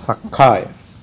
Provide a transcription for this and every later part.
සක්කාය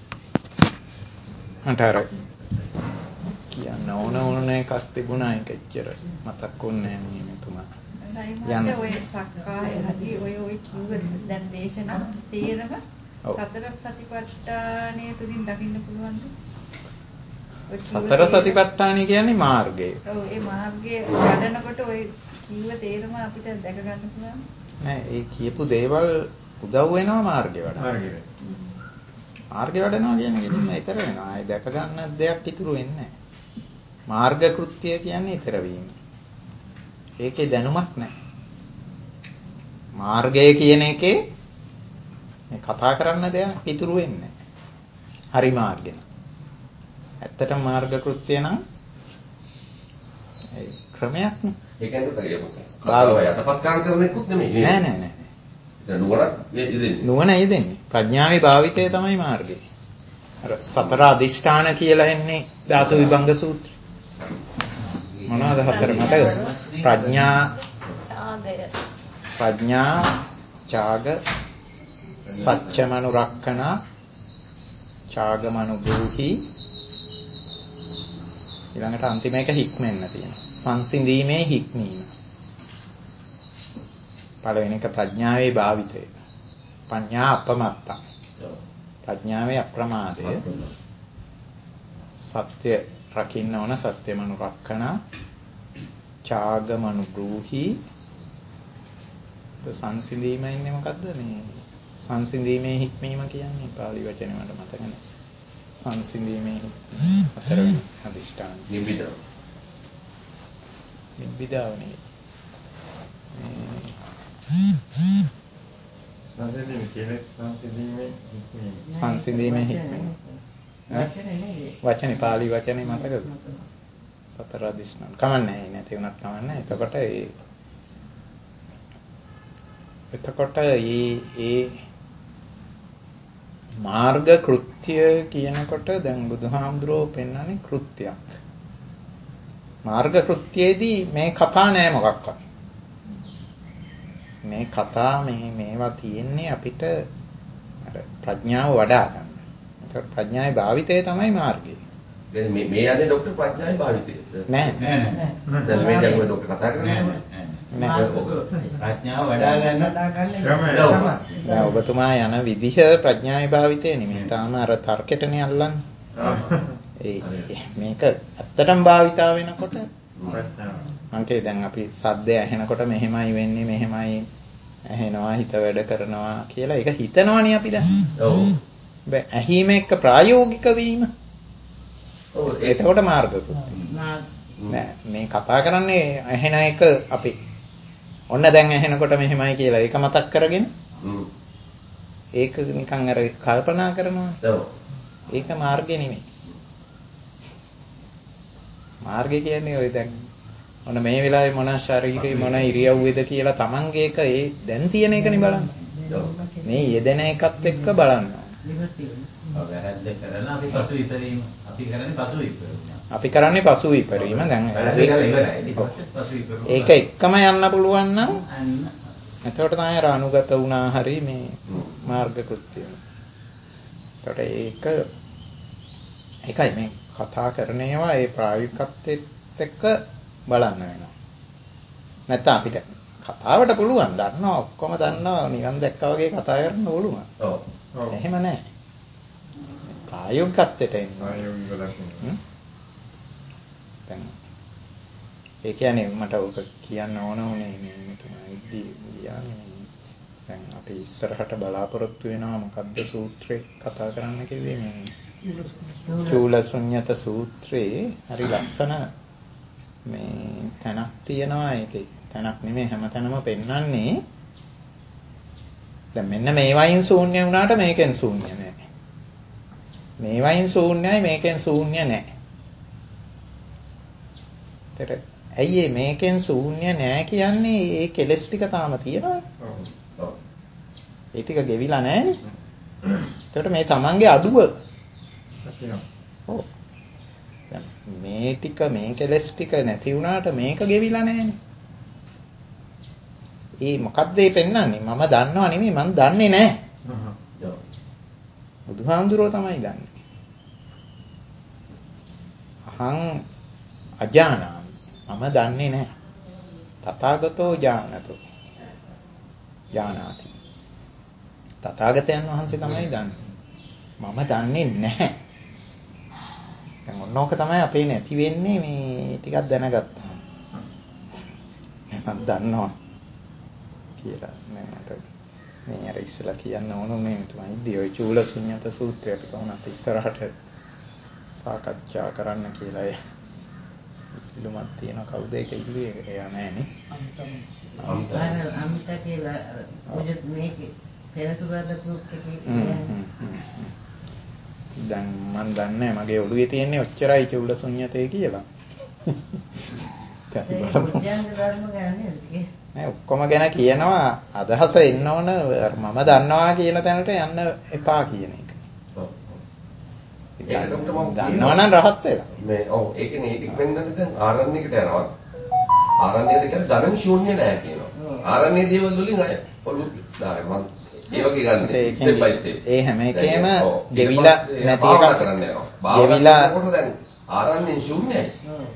මට අර කියන්න ඕන එකක් තිබුණා ඒක එච්චර මතක් වුණේ නෑ මෙතුමා. යන්න ඔය සක්කාය හරි ඔය කිව්ව දැන් දේශනා තේරම සතර සතිපට්ඨානය තුලින් දකින්න පුළුවන්ද? සතර සතිපට්ඨානය කියන්නේ මාර්ගය. ඔව් ඒ මාර්ගය වඩනකොට ඔය කිව්ව තේරම අපිට දැක ගන්න පුළුවන්. නෑ ඒ කියපු දේවල් උදව් වෙනවා මාර්ගය වඩන්න. මාර්ගය වඩනවා කියන්නේ කිසිම ඊතර වෙනවා. ආයි දැක ගන්න දෙයක් ඉතුරු වෙන්නේ නෑ. මාර්ග කෘත්‍ය කියන්නේ ඊතර වීම. ඒකේ දැනුමක් නැහැ. මාර්ගය කියන එකේ මේ කතා කරන්න දෙයක් ඉතුරු වෙන්නේ නැහැ. හරි මාර්ගය. ඇත්තටම මාර්ග කෘත්‍ය නම් ඒ ක්‍රමයක් නේ. ඒ කියන්නේ කතාව යටපත් කරන්නේකුත් නෙමෙයි. නෑ. නුවණ යෙදෙන්නේ. ප්‍රඥාවේ භාවිතය තමයි මාර්ගය. අර සතර අදිෂ්ඨාන කියලා එන්නේ ධාතු විභංග සූත්‍රය. මොනවාද හතර මතකද? ප්‍රඥා ඡාග සච්චමනුරක්ඛන ඡාගමනුභූහි ඊළඟට අන්තිම එක හික්මෙන්න තියෙනවා. සංසිඳීමේ හික්මීම. පළවෙනි එක ප්‍රඥාවේ භාවිතය. පඤ්ඤා අපමත්ත. ප්‍රඥාවේ අප්‍රමාදය. සත්‍ය රකින්න ඕන සත්‍යමනුරක්ඛන ඡාගමනුභූහි සංසිඳීම ඉන්නේ මොකද්ද මේ සංසිඳීමේ හික්මීම කියන්නේ පාලි වචනේ මට මතක නැහැ. සංසිඳීමේ හතරවෙනි අදිෂ්ඨාන නිබ්බිදාව නේ. සංසිඳීමේ හික්මීම වචනේ පාලි වචනේ මතකද? සතර අදිෂ්ඨාන කමන්නේ නැති වුණත් කමන්නේ. එතකොට ඒ මාර්ග කෘත්‍ය කියනකොට දැන් බුදුහාමුදුරුවෝ පෙන්වන්නේ කෘත්‍යයක්. මාර්ග කෘත්‍යයේදී මේ කතා නෑ මොකක්වත්. මේ කතා මේවා තියෙන්නේ අපිට අර ප්‍රඥාව වඩා ගන්න. ඒකට ප්‍රඥාවේ භාවිතය තමයි මාර්ගය. දැන් මේ යන්නේ ડોක්ටර් ප්‍රඥාවේ භාවිතය. නෑ. දැන් මේ දැන් ඔය ડોක්ටර් කතා කරන්නේ නෑ. ප්‍රඥාව වඩා ගන්න දැන් ඔබතුමා යන විදිහ ප්‍රඥාවේ භාවිතය නෙමෙයි. තාම අර තර්කෙටනේ අල්ලන්නේ. මේක ඇත්තටම භාවිතා වෙනකොට මංකේ දැන් අපි සද්දය ඇහෙනකොට මෙහෙමයි වෙන්නේ මෙහෙමයි ඇහෙනවා හිත වැඩ කරනවා කියලා ඒක හිතනවනේ අපි දැන්. ඔව්. බෑ ඇහිම එක්ක ප්‍රායෝගික වීම. ඔව් ඒකට මාර්ග කෘත්‍ය. නෑ මේ කතා කරන්නේ ඇහෙන එක අපි ඔන්න දැන් ඇහෙනකොට මෙහෙමයි කියලා ඒක මතක් කරගෙන ඒක නිකන් අර කල්පනා කරනවා. ඔව්. ඒක මාර්ගය නෙමෙයි. මාර්ගය කියන්නේ ඔය දැන් ඔන්න මේ වෙලාවේ මොන ශරීරේ මොන ඉරියව්වේද කියලා Tamange එක ඒ දැන් තියෙන එකනේ බලන්න. මේ යෙදෙන එකත් එක්ක බලන්න. අපි කරන්නේ පසු විපරීම. දැන් ඒක එක්කම යන්න පුළුවන් නම් එතකොට තමයි අර අනුගත වුණා හරි මේ මාර්ග කෘත්‍යය. එතකොට ඒකයි මේ කතා කරන ඒවා ඒ ප්‍රායෝගිකත්වයට එක්ක බලන්න වෙනවා. නැත්නම් අපිට කතාවට පුළුවන් දන්නවා ඔක්කොම දන්නවා නිකන් දැක්කා වගේ කතා කරන්න ඕලුම. ඔව්. එහෙම නැහැ. ප්‍රායෝගිකත්වයට එන්න. දැන් ඒ කියන්නේ මට ඔක කියන්න ඕන උනේ මේ මෙතුමා ඉද්දී කියන්නේ දැන් අපි ඉස්සරහට බලාපොරොත්තු වෙනවා මොකද්ද සූත්‍රේ කතා කරන්න කිව්වේ මේ චූලසුඤ්ඤත සූත්‍රේ හරි ලස්සන මේ තැනක් තියෙනවා ඒකේ තැනක් නෙමෙයි හැමතැනම පෙන්වන්නේ දැන් මෙන්න මේ වයින් ශූන්‍ය වුණාට මේකෙන් ශූන්‍ය නැහැ මේ වයින් ශූන්‍යයි මේකෙන් ශූන්‍ය නැහැ ඒතර ඇයි මේකෙන් ශූන්‍ය නැහැ කියන්නේ ඒ කෙලස් ටික තාම තියෙනවා ඔව් ඒ ටික ගෙවිලා නැහැනේ ඒතකොට මේ Tamange අඩුව ඔව් මේ ටික මේ කෙලස් ටික නැති වුණාට මේක ගෙවිලා නැහැනේ. ඒ මොකද්ද ඒ පෙන්වන්නේ? මම දන්නව නෙමෙයි මම දන්නේ නැහැ. බුදුහාමුදුරුවෝ තමයි දන්නේ. අහං අජානාමි. මම දන්නේ නැහැ. තථාගතෝ ඥානතෝ. ඥානාති. තථාගතයන් වහන්සේ තමයි දන්නේ. මම දන්නේ නැහැ. දැන් ඔන්නෝක තමයි අපේ නැති වෙන්නේ මේ ටිකක් දැනගත්තා. මම දන්නවා කියලා මට මේ අර ඉස්සලා කියන්න ඕන මේ තමයි ඔය චූලසුඤ්ඤත සූත්‍රය අපි කොහොමද ඉස්සරහට සාකච්ඡා කරන්න කියලා ඉල්ලුමක් තියෙන කවුද ඒක ඉල්ලුවේ එයා නෑනේ අමිත කියලා මොකද මේකේ තේරතුරාද ගෲප් එකේ දැන් මම දන්නේ මගේ ඔළුවේ තියෙන්නේ ඔච්චරයි චූලසුඤ්ඤතේ කියලා නෑ ඔක්කොම ගැන කියනවා අදහස එන්න ඕන මම දන්නවා කියන තැනට යන්න එපා කියන එක. දන්නවා නම් රහත් වෙලා. මේ ඔව් ඒකනේ ඒක වෙනදට දැන් ආරණ්‍යයකට යනවා. ආරණ්‍යයට කියලා ගමන් ශූන්‍ය නෑ කියනවා. ආරණ්‍ය දේවල් වලින් අය ඔළුව දානවා. ඒ වගේ ගන්න ස්ටෙප් බයි ස්ටෙප්. ඒ හැම එකේම ගෙවිලා නැති එකක් කරන්න යනවා. ගෙවිලා දැන් ආරණ්‍ය ශූන්‍යයි.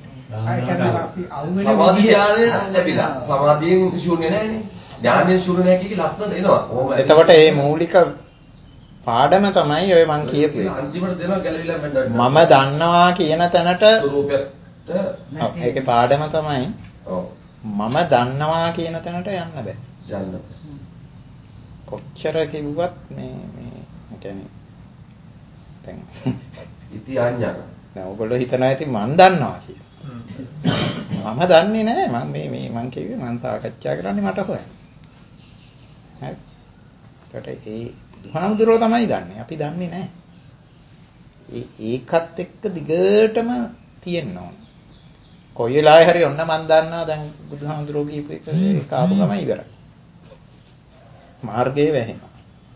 සමාධිය ලැබිලා සමාධියෙන් ශූන්‍ය නැහැනේ. ඥානයෙන් ශූන්‍ය නැහැ කිය ලස්සන එනවා. එතකොට මේ මූලික පාඩම තමයි ඔය මං කියපු එක. අන්තිමට දෙනවා ගැලවිලා මෙන්න. මම දන්නවා කියන තැනට ස්වරූපයට ඒකේ පාඩම තමයි. ඔව්. මම දන්නවා කියන තැනට යන්න බෑ. යන්න. කොච්චර කිව්වත් මේ කියන්නේ දැන් ඉති ආඥා. දැන් ඔයගොල්ලෝ හිතනවා ඇති මං දන්නවා කියලා. මම දන්නේ නැහැ මම කිව්වේ මං සාකච්ඡා කරන්නේ මට හොයන්න. හරි. ඒකට ඒ බුදුහාමුදුරුවෝ තමයි දන්නේ. අපි දන්නේ නැහැ. ඒකත් එක්ක දිගටම තියෙන්න ඕන. කොයි වෙලාවෙ හරි ඔන්න මං දන්නවා දැන් බුදුහාමුදුරුවෝ කියපු එක ඒක ආපු ගම ඉවරයි. මාර්ගයේ වැහෙනවා.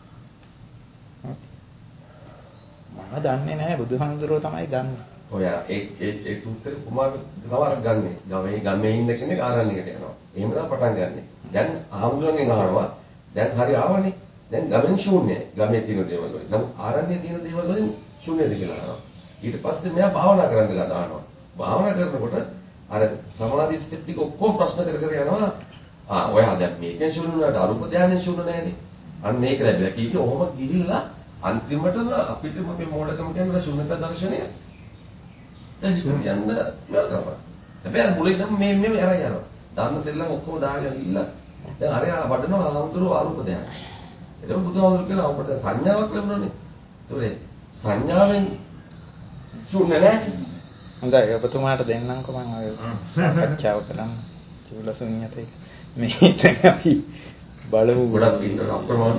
මම දන්නේ නැහැ බුදුහාමුදුරුවෝ තමයි දන්නේ. ඔය ඒ සූත්‍රේ කුමාර තවරක් ගන්නෙ. ගමේ ඉන්න කෙනෙක් ආරණ්‍යයකට යනවා. එහෙම තමයි පටන් ගන්නෙ. දැන් ආමුදුරන්ගෙන් අහනවා. දැන් හරි ආවනේ. දැන් ගමෙන් ශූන්‍යයි. ගමේ තියෙන දේවල් වලින්. නම් ආරණ්‍යයේ තියෙන දේවල් වලින් ශූන්‍යද කියලා අහනවා. ඊට පස්සේ මෙයා භාවනා කරන්න කියලා දානවා. භාවනා කරනකොට අර සමාධි ස්ටෙප් ටික ඔක්කොම ප්‍රශ්න කර යනවා. ඔයා දැන් මේකෙන් ශූන්‍ය වුණාට අරුප ධානයෙන් ශූන්‍ය නැහැනේ. අන්න මේක ලැබිලා. කීකේ ඔහොම ගිහිල්ලා අන්තිමටම අපිටම මේ මෝඩකම කියන ශූන්‍යතා දර්ශනය දැන් යන්න ඉවර කරනවා. හැබැයි මුලින්ම මේ අරන් යනවා. ධර්ම සෙල්ලම් ඔක්කොම දාගෙන ගිහිල්ලා දැන් අරයා වඩනවා ආමුදුරු ආරූප ධානය. ඒක බුදුහාමුදුරු කියලා අපිට සංඥාවක් ලැබුණානේ. ඒතොරේ සංඥාවෙන් ශූන්‍ය නැහැ. හොඳයි ඔබතුමාට දෙන්නම්කෝ මම ඔය සාකච්ඡාව කරන්න. චූලසුඤ්ඤතේ මේ දැන් අපි බලමු ගොඩක් ඉන්න අප්‍රමාණ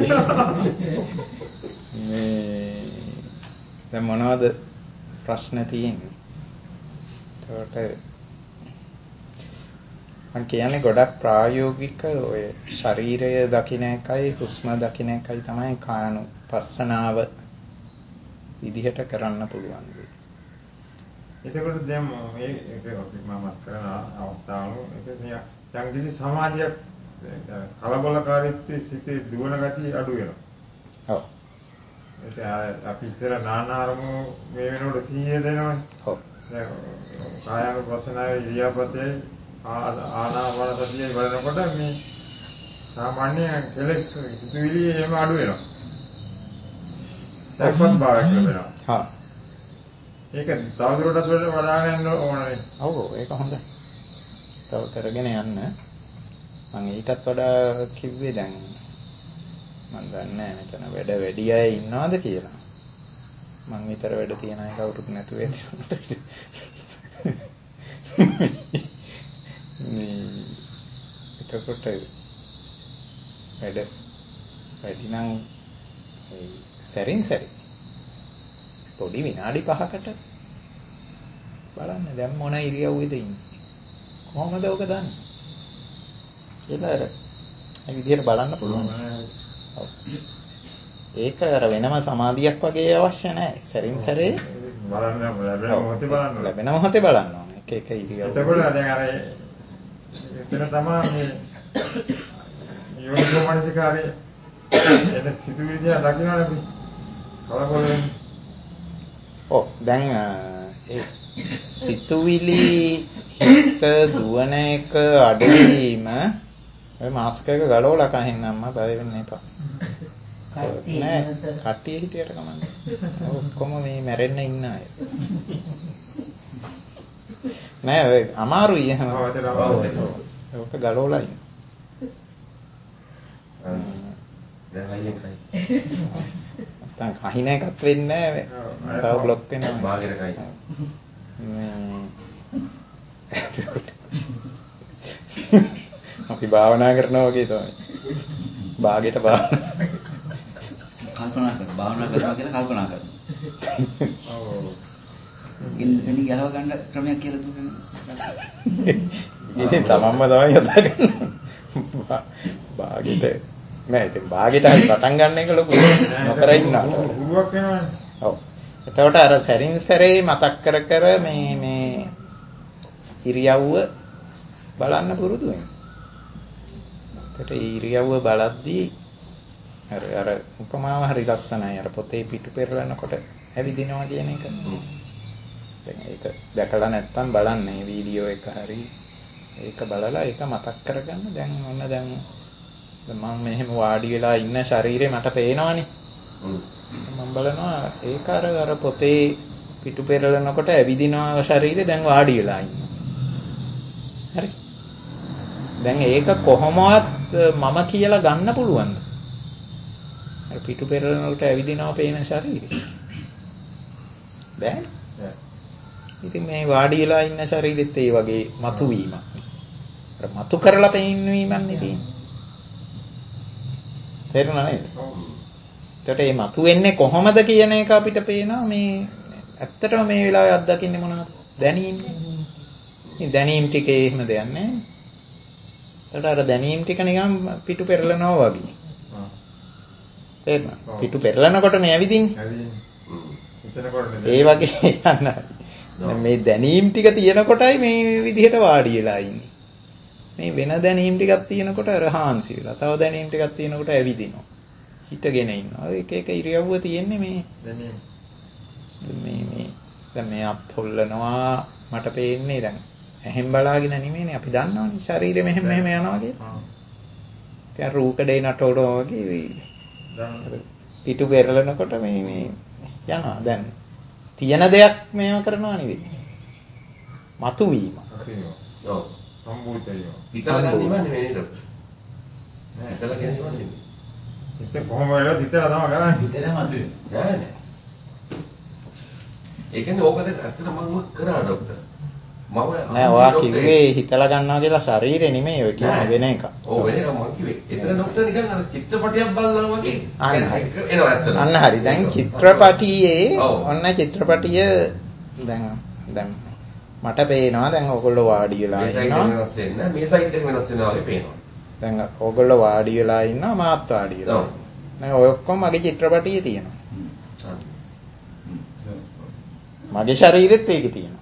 මේ දැන් මොනවද ප්‍රශ්න තියෙන්නේ? ඒකට මම කියන්නේ ගොඩක් ප්‍රායෝගික ඔය ශරීරය දකින්න එකයි හුස්ම දකින්න එකයි තමයි කායනුපස්සනාව විදිහට කරන්න පුළුවන් වෙන්නේ. එතකොට දැන් මේක මම කරන අවස්ථාවල ඒක යම් කිසි සමාජයක් කලබලකාරීත්වයේ සිටේ දුවන ගතිය අඩු වෙනවා. ඔව්. ඒක අපි ඉස්සර නානාරම මේ වෙනකොට 100 දෙනවනේ. ඔව්. දැන් කායනුපස්සනාවේ ඉරියාපතේ ආනාපාන සතිය බලනකොට මේ සාමාන්‍ය කෙලෙස් සිතුවිලි එහෙම අඩු වෙනවා. දැක්වත් භාවයක් ලැබෙනවා. හා. ඒක තවදුරටත් වඩාගෙන යන්න ඕනේ. ඔව් ඒක හොඳයි. තව කරගෙන යන්න. මම ඊටත් වඩා කිව්වේ දැන් මම දන්නේ මෙතන වැඩ වැඩි අය ඉන්නවද කියලා. මම විතර වැඩ තියන අය කවුරුත් නැතුව ඇති. එතකොට වැඩි නම් සැරින් සැරි පොඩි විනාඩි 5කට බලන්න දැන් මොන ඉරියව්වේද ඉන්නේ කොහොමද ඔක දන්නේ කියලා අර ඒ විදිහට බලන්න පුළුවන්. ඒක අර වෙනම සමාධියක් වගේ අවශ්‍ය නැහැ. සැරින් සැරේ ලැබෙන මොහොතේ බලන්න ඕනේ. එක ඉරියව්. එතකොට දැන් අර එතන තමයි මේ යෝනිසෝ මනසිකාරේ එන සිතුවිලි දිහා දකින්නනේ අපි. දැන් සිතුවිලි හිත දුවන එක අඩුවීම ඔය මාස්ක් එක ගලවලා කහින් අම්මා බය වෙන්න එපා. නෑ කට්ටිය හිටියට කමන්නේ. ඔක්කොම මේ මැරෙන්න ඉන්න අය. නෑ ඔය අමාරුයි එහෙම. ඔක ගලවලා ඉන්න. දැන් අයියෙන් කයි. නැත්තම් කහින එකක් වෙන්නේ නෑ. තව બ્લોක් වෙනවා. බාගෙට කයි. අපි භාවනා කරනවා වගේ තමයි. බාගෙට කල්පනා කරනවා. භාවනා කරනවා කියලා කල්පනා කරනවා. ඔව්. ඉතින් ගලව ගන්න ක්‍රමයක් කියලා දුන්නේ. ඉතින් තමන්ම තමයි යතා ගන්න. බාගෙට නෑ ඉතින් බාගෙට හරි පටන් ගන්න එක ලොකු නොකර ඉන්නවා. ගුරුවක් වෙනවනේ. ඔව්. එතකොට අර සැරින් සැරේ මතක් කර මේ ඉරියව්ව බලන්න පුරුදු වෙන්න. එතකොට ඉරියව්ව බලද්දී අර උපමාව හරි ලස්සනයි. අර පොතේ පිටු පෙරලනකොට ඇවිදිනවා කියන එක. දැන් ඒක දැකලා නැත්තම් බලන්න මේ වීඩියෝ එක හරි ඒක බලලා ඒක මතක් කරගන්න. දැන් මම මෙහෙම වාඩි වෙලා ඉන්න ශරීරේ මට පේනවනේ. මම බලනවා ඒක අර පොතේ පිටු පෙරලනකොට ඇවිදිනවා ශරීරේ දැන් වාඩි වෙලා ඉන්නවා. හරි. දැන් ඒක කොහොමවත් මම කියලා ගන්න පුළුවන්ද? අර පිටු පෙරලනකොට ඇවිදිනවා පේන ශරීරේ. බෑ. ඉතින් මේ වාඩි වෙලා ඉන්න ශරීරෙත් ඒ වගේ මතුවීමක්. අර මතු කරලා පෙන්වීමක් නෙදී. තේරුණා නේද? එතකොට මේ මතුවෙන්නේ කොහොමද කියන එක අපිට පේනවා මේ ඇත්තටම මේ වෙලාවේ අත්දකින්නේ මොනවද? දැනීම. මේ දැනීම් ටිකේ එහෙම දෙයක් නැහැ. එතකොට අර දැනීම් ටික නිකන් පිටු පෙරලනවා වගේ. තේරුණා? පිටු පෙරලනකොට නේ ඇවිදින්නේ. ඒ වගේ යන්න. මේ දැනීම් ටික තියෙනකොටයි මේ විදිහට වාඩි වෙලා ඉන්නේ. මේ වෙන දැනීම් ටිකක් තියෙනකොට අර හාන්සි වෙලා. තව දැනීම් ටිකක් තියෙනකොට ඇවිදිනවා. හිටගෙන ඉන්නවා. එක එක ඉරියව්ව තියෙන්නේ මේ දැනීම්. දැන් මේ අත් හොල්ලනවා මට පේන්නේ දැන්. එහෙන් බලාගෙන නෙමෙයිනේ අපි දන්නවනේ ශරීරෙ මෙහෙම යනවා කියලා. දැන් රූකඩේ නටවනවා වගේ පිටු පෙරලනකොට මේ යනවා. දැන් තියෙන දෙයක් මේව කරනවා නෙවෙයි. මතුවීම. ඔව්. සම්බුද්ධය. හිතලා ගන්නව නෙවෙයි නේද? නෑ හිතලා ගන්නව නෙවෙයි. ඉතින් කොහොම වෙලද හිතලා තමයි කරන්නේ. හිතලා මතුවේ. නෑ. ඒ කියන්නේ ඕකද ඇත්තට මම කරා ડોක්ටර්. නෑ ඔයා කිව්වේ හිතලා ගන්නවා කියලා ශරීරේ නෙමෙයි ඔය කියන්නේ වෙන එක. ඔව් වෙන එක මම කිව්වේ. එතන ડોක්ටර් නිකන් අර චිත්‍රපටයක් බලනවා වගේ එනවා ඇත්තට. අන්න හරි. දැන් චිත්‍රපටියේ ඔන්න චිත්‍රපටිය දැන් මට පේනවා දැන් ඕගොල්ලෝ වාඩි වෙලා ඉන්නවා. මේ සයිඩ් එක වෙනස් වෙනවා වගේ පේනවා. දැන් ඕගොල්ලෝ වාඩි වෙලා ඉන්නවා මාත් වාඩි වෙලා. දැන් ඔය ඔක්කොම මගේ චිත්‍රපටියේ තියෙනවා. මගේ ශරීරෙත් ඒකේ තියෙනවා.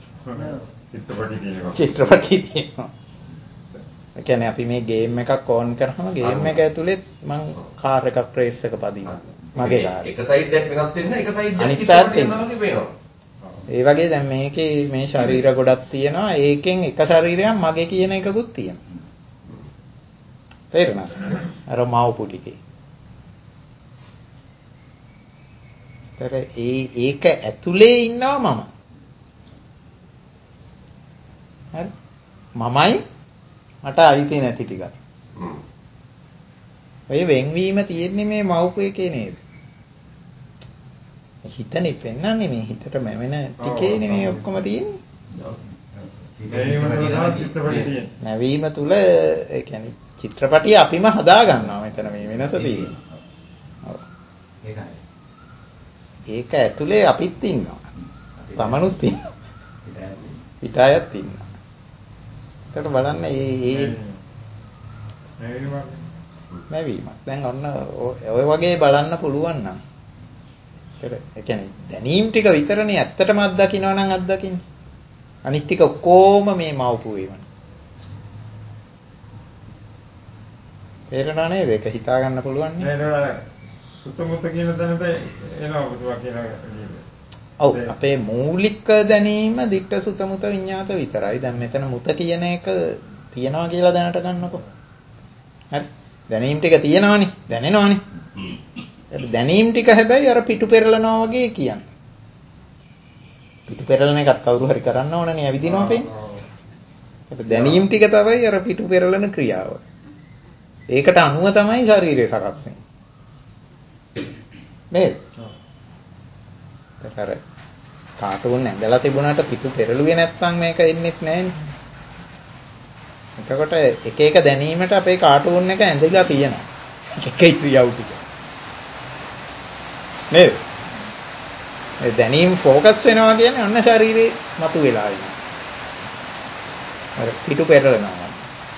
චිත්‍රපටියේ තියෙනවා. ඒ කියන්නේ අපි මේ ගේම් එකක් ඕන් කරාම ගේම් එක ඇතුලේ මං කාර් එකක් රේස් එක පදිනවා. මගේ කාර් එක. එක සයිඩ් එකක් වෙනස් වෙන්නේ එක සයිඩ් එකක් අනිත් චිත්‍රපටියක් වගේ පේනවා. ඒ වගේ දැන් මේකේ මේ ශරීර ගොඩක් තියෙනවා. ඒකෙන් එක ශරීරයක් මගේ කියන එකකුත් තියෙනවා. තේරුණාද? අර මව්පු ටිකේ. ඒක ඇතුලේ ඉන්නවා මම. හරි? මමයි මට අයිති නැති ටිකයි. ඔය වෙන්වීම තියෙන්නේ මේ මව්පු එකේ නේද? හිතනේ පෙන්නන්නේ මේ හිතට මැවෙන ටිකේනේ මේ ඔක්කොම තියෙන්නේ. නැවීම තුල ඒ කියන්නේ චිත්‍රපටිය අපිම හදා ගන්නවා මෙතන මේ වෙනස තියෙනවා. ඔව්. ඒක ඇතුලේ අපිත් ඉන්නවා. තමනුත් ඉන්නවා. පිටායත් ඉන්නවා. ඒකට බලන්න නැවීමක්. දැන් ඔන්න ඔය වගේ බලන්න පුළුවන් නම් ඒ කියන්නේ දැනීම් ටික විතරනේ ඇත්තටම අත්දකින්නවා නම් අත්දකින්නේ. අනිත් ටික ඔක්කොම මේ මව්පු වේවන. තේරෙනව නේද? ඒක හිතා ගන්න පුළුවන් නේ. සුතමුත කියන තැනට එනවා ඔබතුමා කියන විදිහට. ඔව් අපේ මූලික දැනීම දිට්ඨ සුත මුත විඤ්ඤාත විතරයි. දැන් මෙතන මුත කියන එක තියනවා කියලා දැනට ගන්නකො. හරි. දැනීම් ටික තියෙනවනේ. දැනෙනවනේ. දැනීම් ටික හැබැයි අර පිටු පෙරලනවා වගේ කියන්නේ. පිටු පෙරලන එකත් කවුරු හරි කරන්න ඕනනේ ඇවිදිනවා පෙන්නේ. දැනීම් ටික තමයි අර පිටු පෙරලන ක්‍රියාව. ඒකට අනුව තමයි ශරීරය සකස් වෙන්නේ. නේද? අර කාටුන් ඇඳලා තිබුණාට පිටු පෙරළුවේ නැත්නම් මේක එන්නේත් නැහැනේ. එතකොට එක එක දැනීමට අපේ කාටුන් එක ඇඳලා තියෙනවා. එක එක ක්‍රියාව ටික. නේද? ඒ දැනීම් ફોකස් වෙනවා කියන්නේ අන්න ශරීරේ මතු වෙලා ඉන්නේ. අර පිටු පෙරලනවා.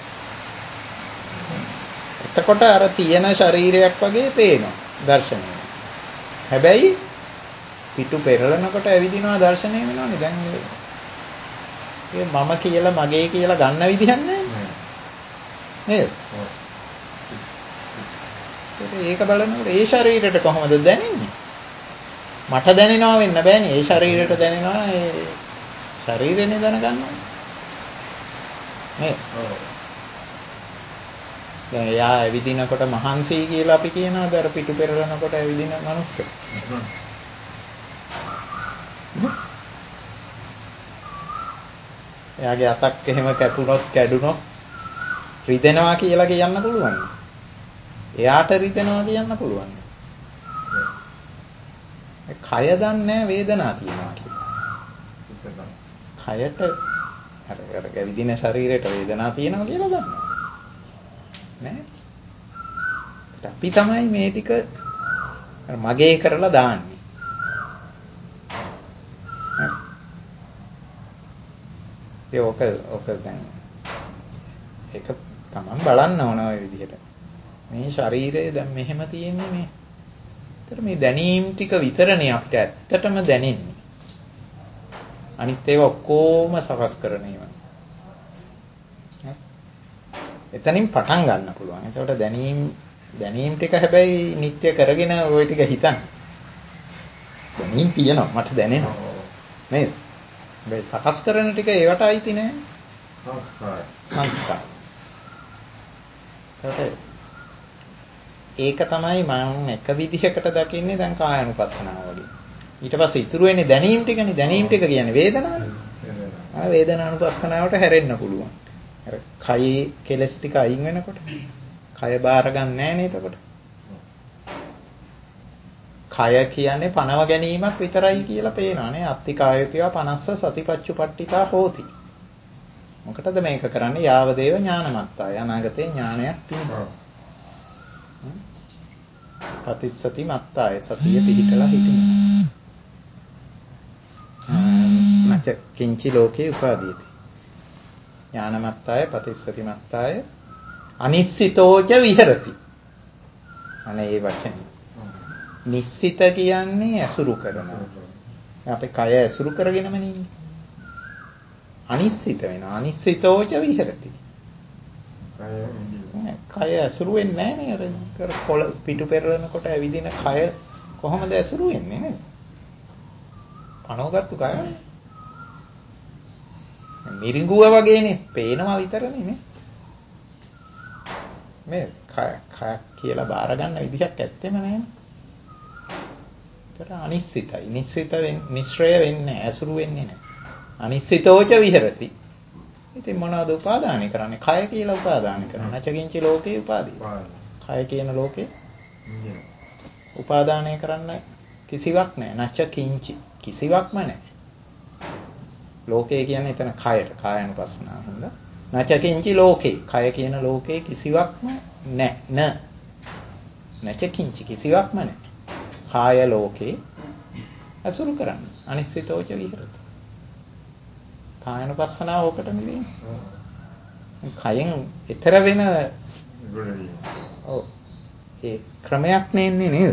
එතකොට අර තියෙන ශරීරයක් වගේ පේනවා දර්ශනය. හැබැයි පිටු පෙරලනකොට ඇවිදිනවා දර්ශනය වෙනවනේ. දැන් ඒ මම කියලා මගේ කියලා ගන්න විදිහක් නැහැ නේද? ඒක බලනකොට ඒ ශරීරයට කොහොමද දැනෙන්නේ? මට දැනෙනවා වෙන්න බෑනේ. ඒ ශරීරයට දැනෙනවා ඒ ශරීරෙනේ දැනගන්නවා. නේද? දැන් යා ඇවිදිනකොට මහන්සි කියලා අපි කියනවාද අර පිටු පෙරලනකොට ඇවිදින මනුස්සය? එයාගේ අතක් එහෙම කැපුණොත් කැඩුනොත් රිදෙනවා කියලා කියන්න පුළුවන්. එයාට රිදෙනවා කියන්න පුළුවන්. කය දන්නේ වේදනාව තියෙනවා කියලා. කයට අර ගැවිදින ශරීරයට වේදනාව තියෙනවා කියලා දන්නවා. නෑ. අපි තමයි මේ ටික මගේ කරලා දාන්නේ. ඔක දැන් ඒක තමන් බලන්න ඕන ඔය විදිහට. මේ ශරීරය දැන් මෙහෙම තියෙන්නේ මේ. ඒතර මේ දැනීම් ටික විතරනේ අපිට ඇත්තටම දැනෙන්නේ. අනිත් ඒවා ඔක්කොම සකස් කරන ඒවා. එතනින් පටන් ගන්න පුළුවන්. ඒකට දැනීම් ටික හැබැයි නිත්‍ය කරගෙන ওই ටික හිතන්න. දැනීම් තියෙනවා මට දැනෙනවා. නේද? මේ සකස් කරන ටික ඒවට අයිති නෑ. සංස්කාර. ඒක තමයි මම එක විදිහකට දකින්නේ දැන් කායानुපස්සනාව වගේ. ඊට පස්සේ ඉතුරු වෙන්නේ දැනීම් ටිකනේ. දැනීම් ටික කියන්නේ වේදනාවනේ. වේදනානුපස්සනාවට හැරෙන්න පුළුවන්. අර කයේ කෙලස් ටික අයින් වෙනකොට කය බාර ගන්න නැහැ නේද එතකොට? කය කියන්නේ පනව ගැනීමක් විතරයි කියලා පේනවා නේ. අත්ති කායතිවා 50 සතිපච්චුපට්ඨිතා හෝති. මොකටද මේක කරන්නේ? යාවදේව ඥානමත්තා. අනාගතේ ඥානයක් පිණිස. පතිස්සති මත්තාය සතිය පිහිටලා හිටිනවා. නච කිංචි ලෝකේ උපාදීති. ඥානමත්තාය පතිස්සති මත්තාය අනිස්සිතෝච විහෙරති. අනේ ඒ වචනේ. නිස්සිත කියන්නේ ඇසුරු කරනවා. අපේ කය ඇසුරු කරගෙනම නෙන්නේ. අනිස්සිත වෙනවා. අනිස්සිතෝච විහෙරති. කය ඇසුරු වෙන්නේ නැහැ නේ. අර කොළ පිටු පෙරලනකොට ඇවිදින කය කොහොමද ඇසුරු වෙන්නේ නේද? පණවගත්තු කය. මිරිඟුව වගේනේ පේනවා විතරනේ නේ. මේ කය කියලා බාර ගන්න විදිහක් ඇත්තෙම නැහැ. ඒතර අනිශ්චිතයි. නිශ්චය වෙන්නේ ඇසුරු වෙන්නේ නැහැ. අනිශ්චිතෝච විහෙරති. ඉතින් මොනවද උපාදානය කරන්නේ? කය කියලා උපාදානය කරනවා. නැචකින්චි ලෝකේ උපාදී. කය කියන ලෝකේ උපාදානය කරන්න කිසිවක් නැහැ. නැචකින්චි කිසිවක්ම නැහැ. ලෝකේ කියන්නේ එතන කයට කායानुපස්සනාව හින්දා. නැචකින්චි ලෝකේ කය කියන ලෝකේ කිසිවක්ම නැහැ. නැචකින්චි කිසිවක්ම නැහැ. කාය ලෝකේ අසුරු කරන්නේ. අනිශ්චිතෝච විහෙරති. කායानुපස්සනාව ඔකට නෙවෙයි. කයෙන් ඊතර වෙන ඔව් ඒ ක්‍රමයක් නෙන්නේ නේද?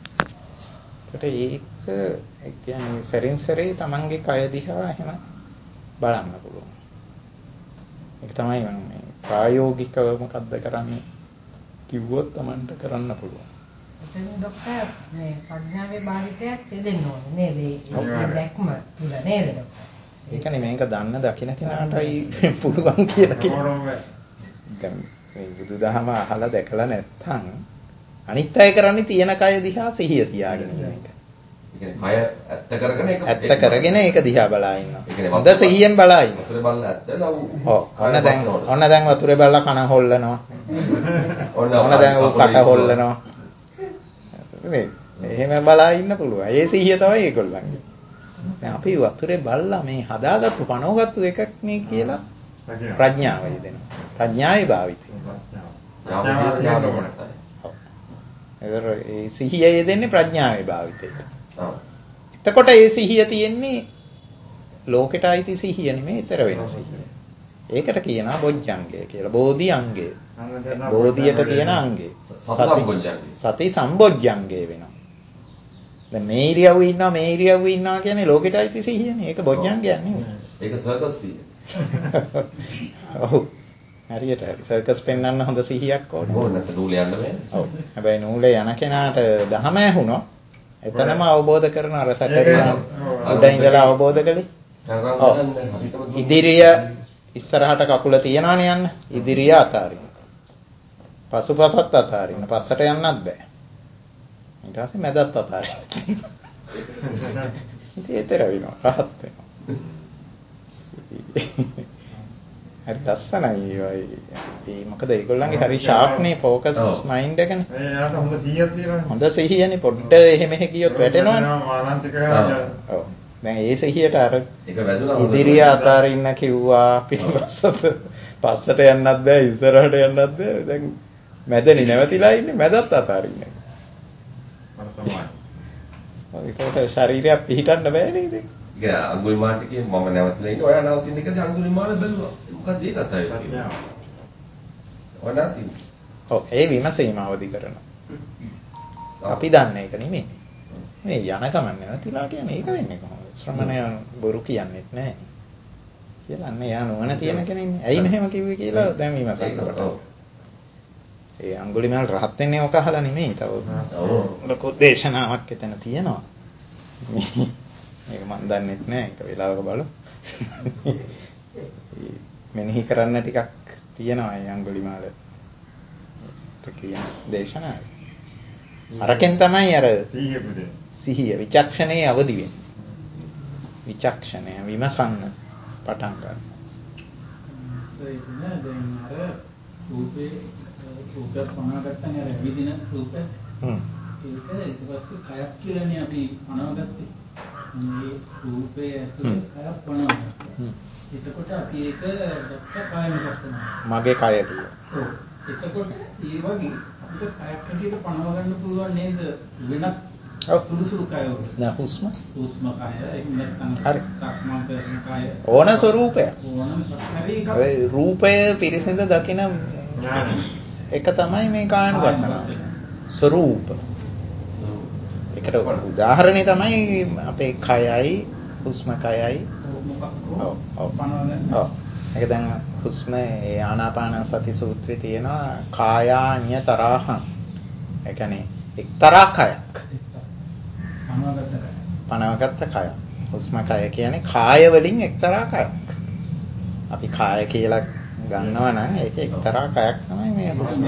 ඒක කියන්නේ සරින් සරේ තමන්ගේ කය දිහා එහෙම බලන්න පුළුවන්. ඒක තමයි මම ප්‍රායෝගිකව මොකද්ද කරන්නේ කිව්වොත් තමන්ට කරන්න පුළුවන්. එතන ડોක්ටර් මේ ප්‍රඥාවේ භාවිතයක් දෙන්න ඕනේ නේද? ඒ දැක්ම තුල නේද ડોක්ටර්? ඒකනේ මේක දන්න දකින්න කෙනාටයි පුළුවන් කියලා කියන්නේ. දැන් මේ බුදුදහම අහලා දැකලා නැත්නම් අනිත් අය කරන්නේ තියෙන කය දිහා සිහිය තියාගෙන ඉන්න එක. ඒ කියන්නේ කය ඇත්ත කරගෙන ඒක ඇත්ත කරගෙන ඒක දිහා බලා ඉන්නවා. හොඳ සිහියෙන් බලා ඉන්නවා. වතුරේ බලලා ඇත්ත ලව්. ඔව්. ඔන්න දැන් වතුරේ බලලා කන හොල්ලනවා. ඔන්න දැන් ඌ කට හොල්ලනවා. නේ. එහෙම බලා ඉන්න පුළුවන්. ඒ සිහිය තමයි ඒගොල්ලන්ගේ. දැන් අපි වතුරේ බලලා මේ හදාගත්තු පනවගත්තු එකක් නේ කියලා ප්‍රඥාවයි දෙනවා. ප්‍රඥාවේ භාවිතය. ඒ සිහිය දෙන්නේ ප්‍රඥාවේ භාවිතයට. එතකොට ඒ සිහිය තියෙන්නේ ලෝකෙට අයිති සිහිය නෙමෙයි ඊතර වෙන සිහිය. ඒකට කියනවා බොජ්ජංගය කියලා. බෝධි අංගය. බෝධියට තියෙන අංගය. සති සම්බොජ්ජංගය වෙනවා. දැන් මේ ඉරියව්වේ ඉන්නවා මේ ඉරියව්වේ ඉන්නවා කියන්නේ ලෝකෙට අයිති සිහියනේ. ඒක බොජ්ජංගයක් නෙමෙයි. ඒක සර්කස් සිහිය. ඔව්. හරියට සර්කස් පෙන්වන්න හොඳ සිහියක් ඕනේ. ඕන නැත්නම් නූලේ යන්න බෑනේ. ඔව්. හැබැයි නූලේ යන කෙනාට දහම ඇහුණොත් එතනම අවබෝධ කරන අර සැකරියා උඩ ඉඳලා අවබෝධ කළේ. ඉදිරිය ඉස්සරහට කකුල තියනවනේ යන්න. ඉදිරිය අතාරින්න. පසුපසත් අතාරින්න. පස්සට යන්නත් බෑ. ඊට පස්සේ මැදත් අතාරින්න. ඉතින් ඒතර වෙනවා. රහත් වෙනවා. හරි ලස්සනයි ඒ මොකද ඒගොල්ලන්ගේ හරි ෂාප්නේ ફોකස් මයින්ඩ් එකනේ. එයාට හොඳ සිහියක් තියෙනවා. හොඳ සිහියනේ පොඩ්ඩ එහෙම ගියොත් වැටෙනවනේ. මානන්තික ඔව්. දැන් ඒ සිහියට අර ඉදිරිය අතාරින්න කිව්වා පිටපස්සට පස්සට යන්නත් බෑ ඉස්සරහට යන්නත් බෑ. දැන් මැදනේ නැවතිලා ඉන්නේ මැදත් අතාරින්න. ඒකට ශරීරය පිහිටන්න බෑනේ ඉතින්. ඒක අඟුලිමාලට කියන්නේ මම නැවතිලා ඉන්නේ ඔයා නැවතින එකදී අඟුලිමාල බැලුවා. මොකක්ද ඒකත් අය. ඔයාලා ඔව් ඒ විමසීම අවදි කරනවා. අපි දන්නේ ඒක නෙමෙයි. මේ යන ගමන් නැවතිලා කියන්නේ ඒක වෙන්නේ කොහොමද? ශ්‍රමණය බොරු කියන්නේත් නැහැ. කියලා අන්න යා නොවන තියෙන කෙනෙන්නේ. ඇයි මෙහෙම කිව්වේ කියලා දැන් විමසන්න. ඒ අඟුලිමාල රහත් වෙන්නේ ඔක අහලා නෙමෙයි. තව ලොකු දේශනාවක් එතන තියෙනවා. මේක මන් දන්නෙත් නෑ එක වෙලාවක බලමු. මෙනෙහි කරන්න ටිකක් තියෙනවා මේ අඟුලිමාල කියන දේශනාවේ. අරකින් තමයි අර සිහිය විචක්ෂණයේ අවදි වෙන්නේ. විචක්ෂණය විමසන්න පටන් ගන්න. සයිදන දැන් අර රූපේ රූපයක් පනවගත්තනේ අර විදින රූපය. ඒක ඊට පස්සේ කයක් කියලානේ අපි පනවගත්තේ. මේ රූපයේ ඇසුර කයක් පනවගත්තා. එතකොට අපි ඒක දැක්ක කායම පස්සනවා. මගේ කය කියලා. ඔව්. එතකොට ඒ වගේ අපිට කයක් හැටියට පනව ගන්න පුළුවන් නේද වෙනත් සුළු සුළු කය වල. නෑ හුස්ම කය ඒක නැත්නම් හරි. සක්මන් කරන කය. ඕන ස්වરૂපය. ඕනම හරි එකක්. ඒ රූපය පිරිසිඳ දකින එක තමයි මේ කායනුපස්සනාව. ස්වરૂප. ඒකට උදාහරණේ තමයි අපේ කයයි හුස්ම කයයි. ඔව් ඔව්. ඔව්. ඒක දැන් හුස්ම ඒ ආනාපාන සති සූත්‍රයේ තියෙනවා කායාඤ්‍යතරහං. ඒ කියන්නේ එක්තරා කයක්. පනවගත්ත කය. හුස්ම කය කියන්නේ කාය වලින් එක්තරා කයක්. අපි කාය කියලා ගන්නවා නම් ඒක එක්තරා කයක් තමයි මේ හුස්ම.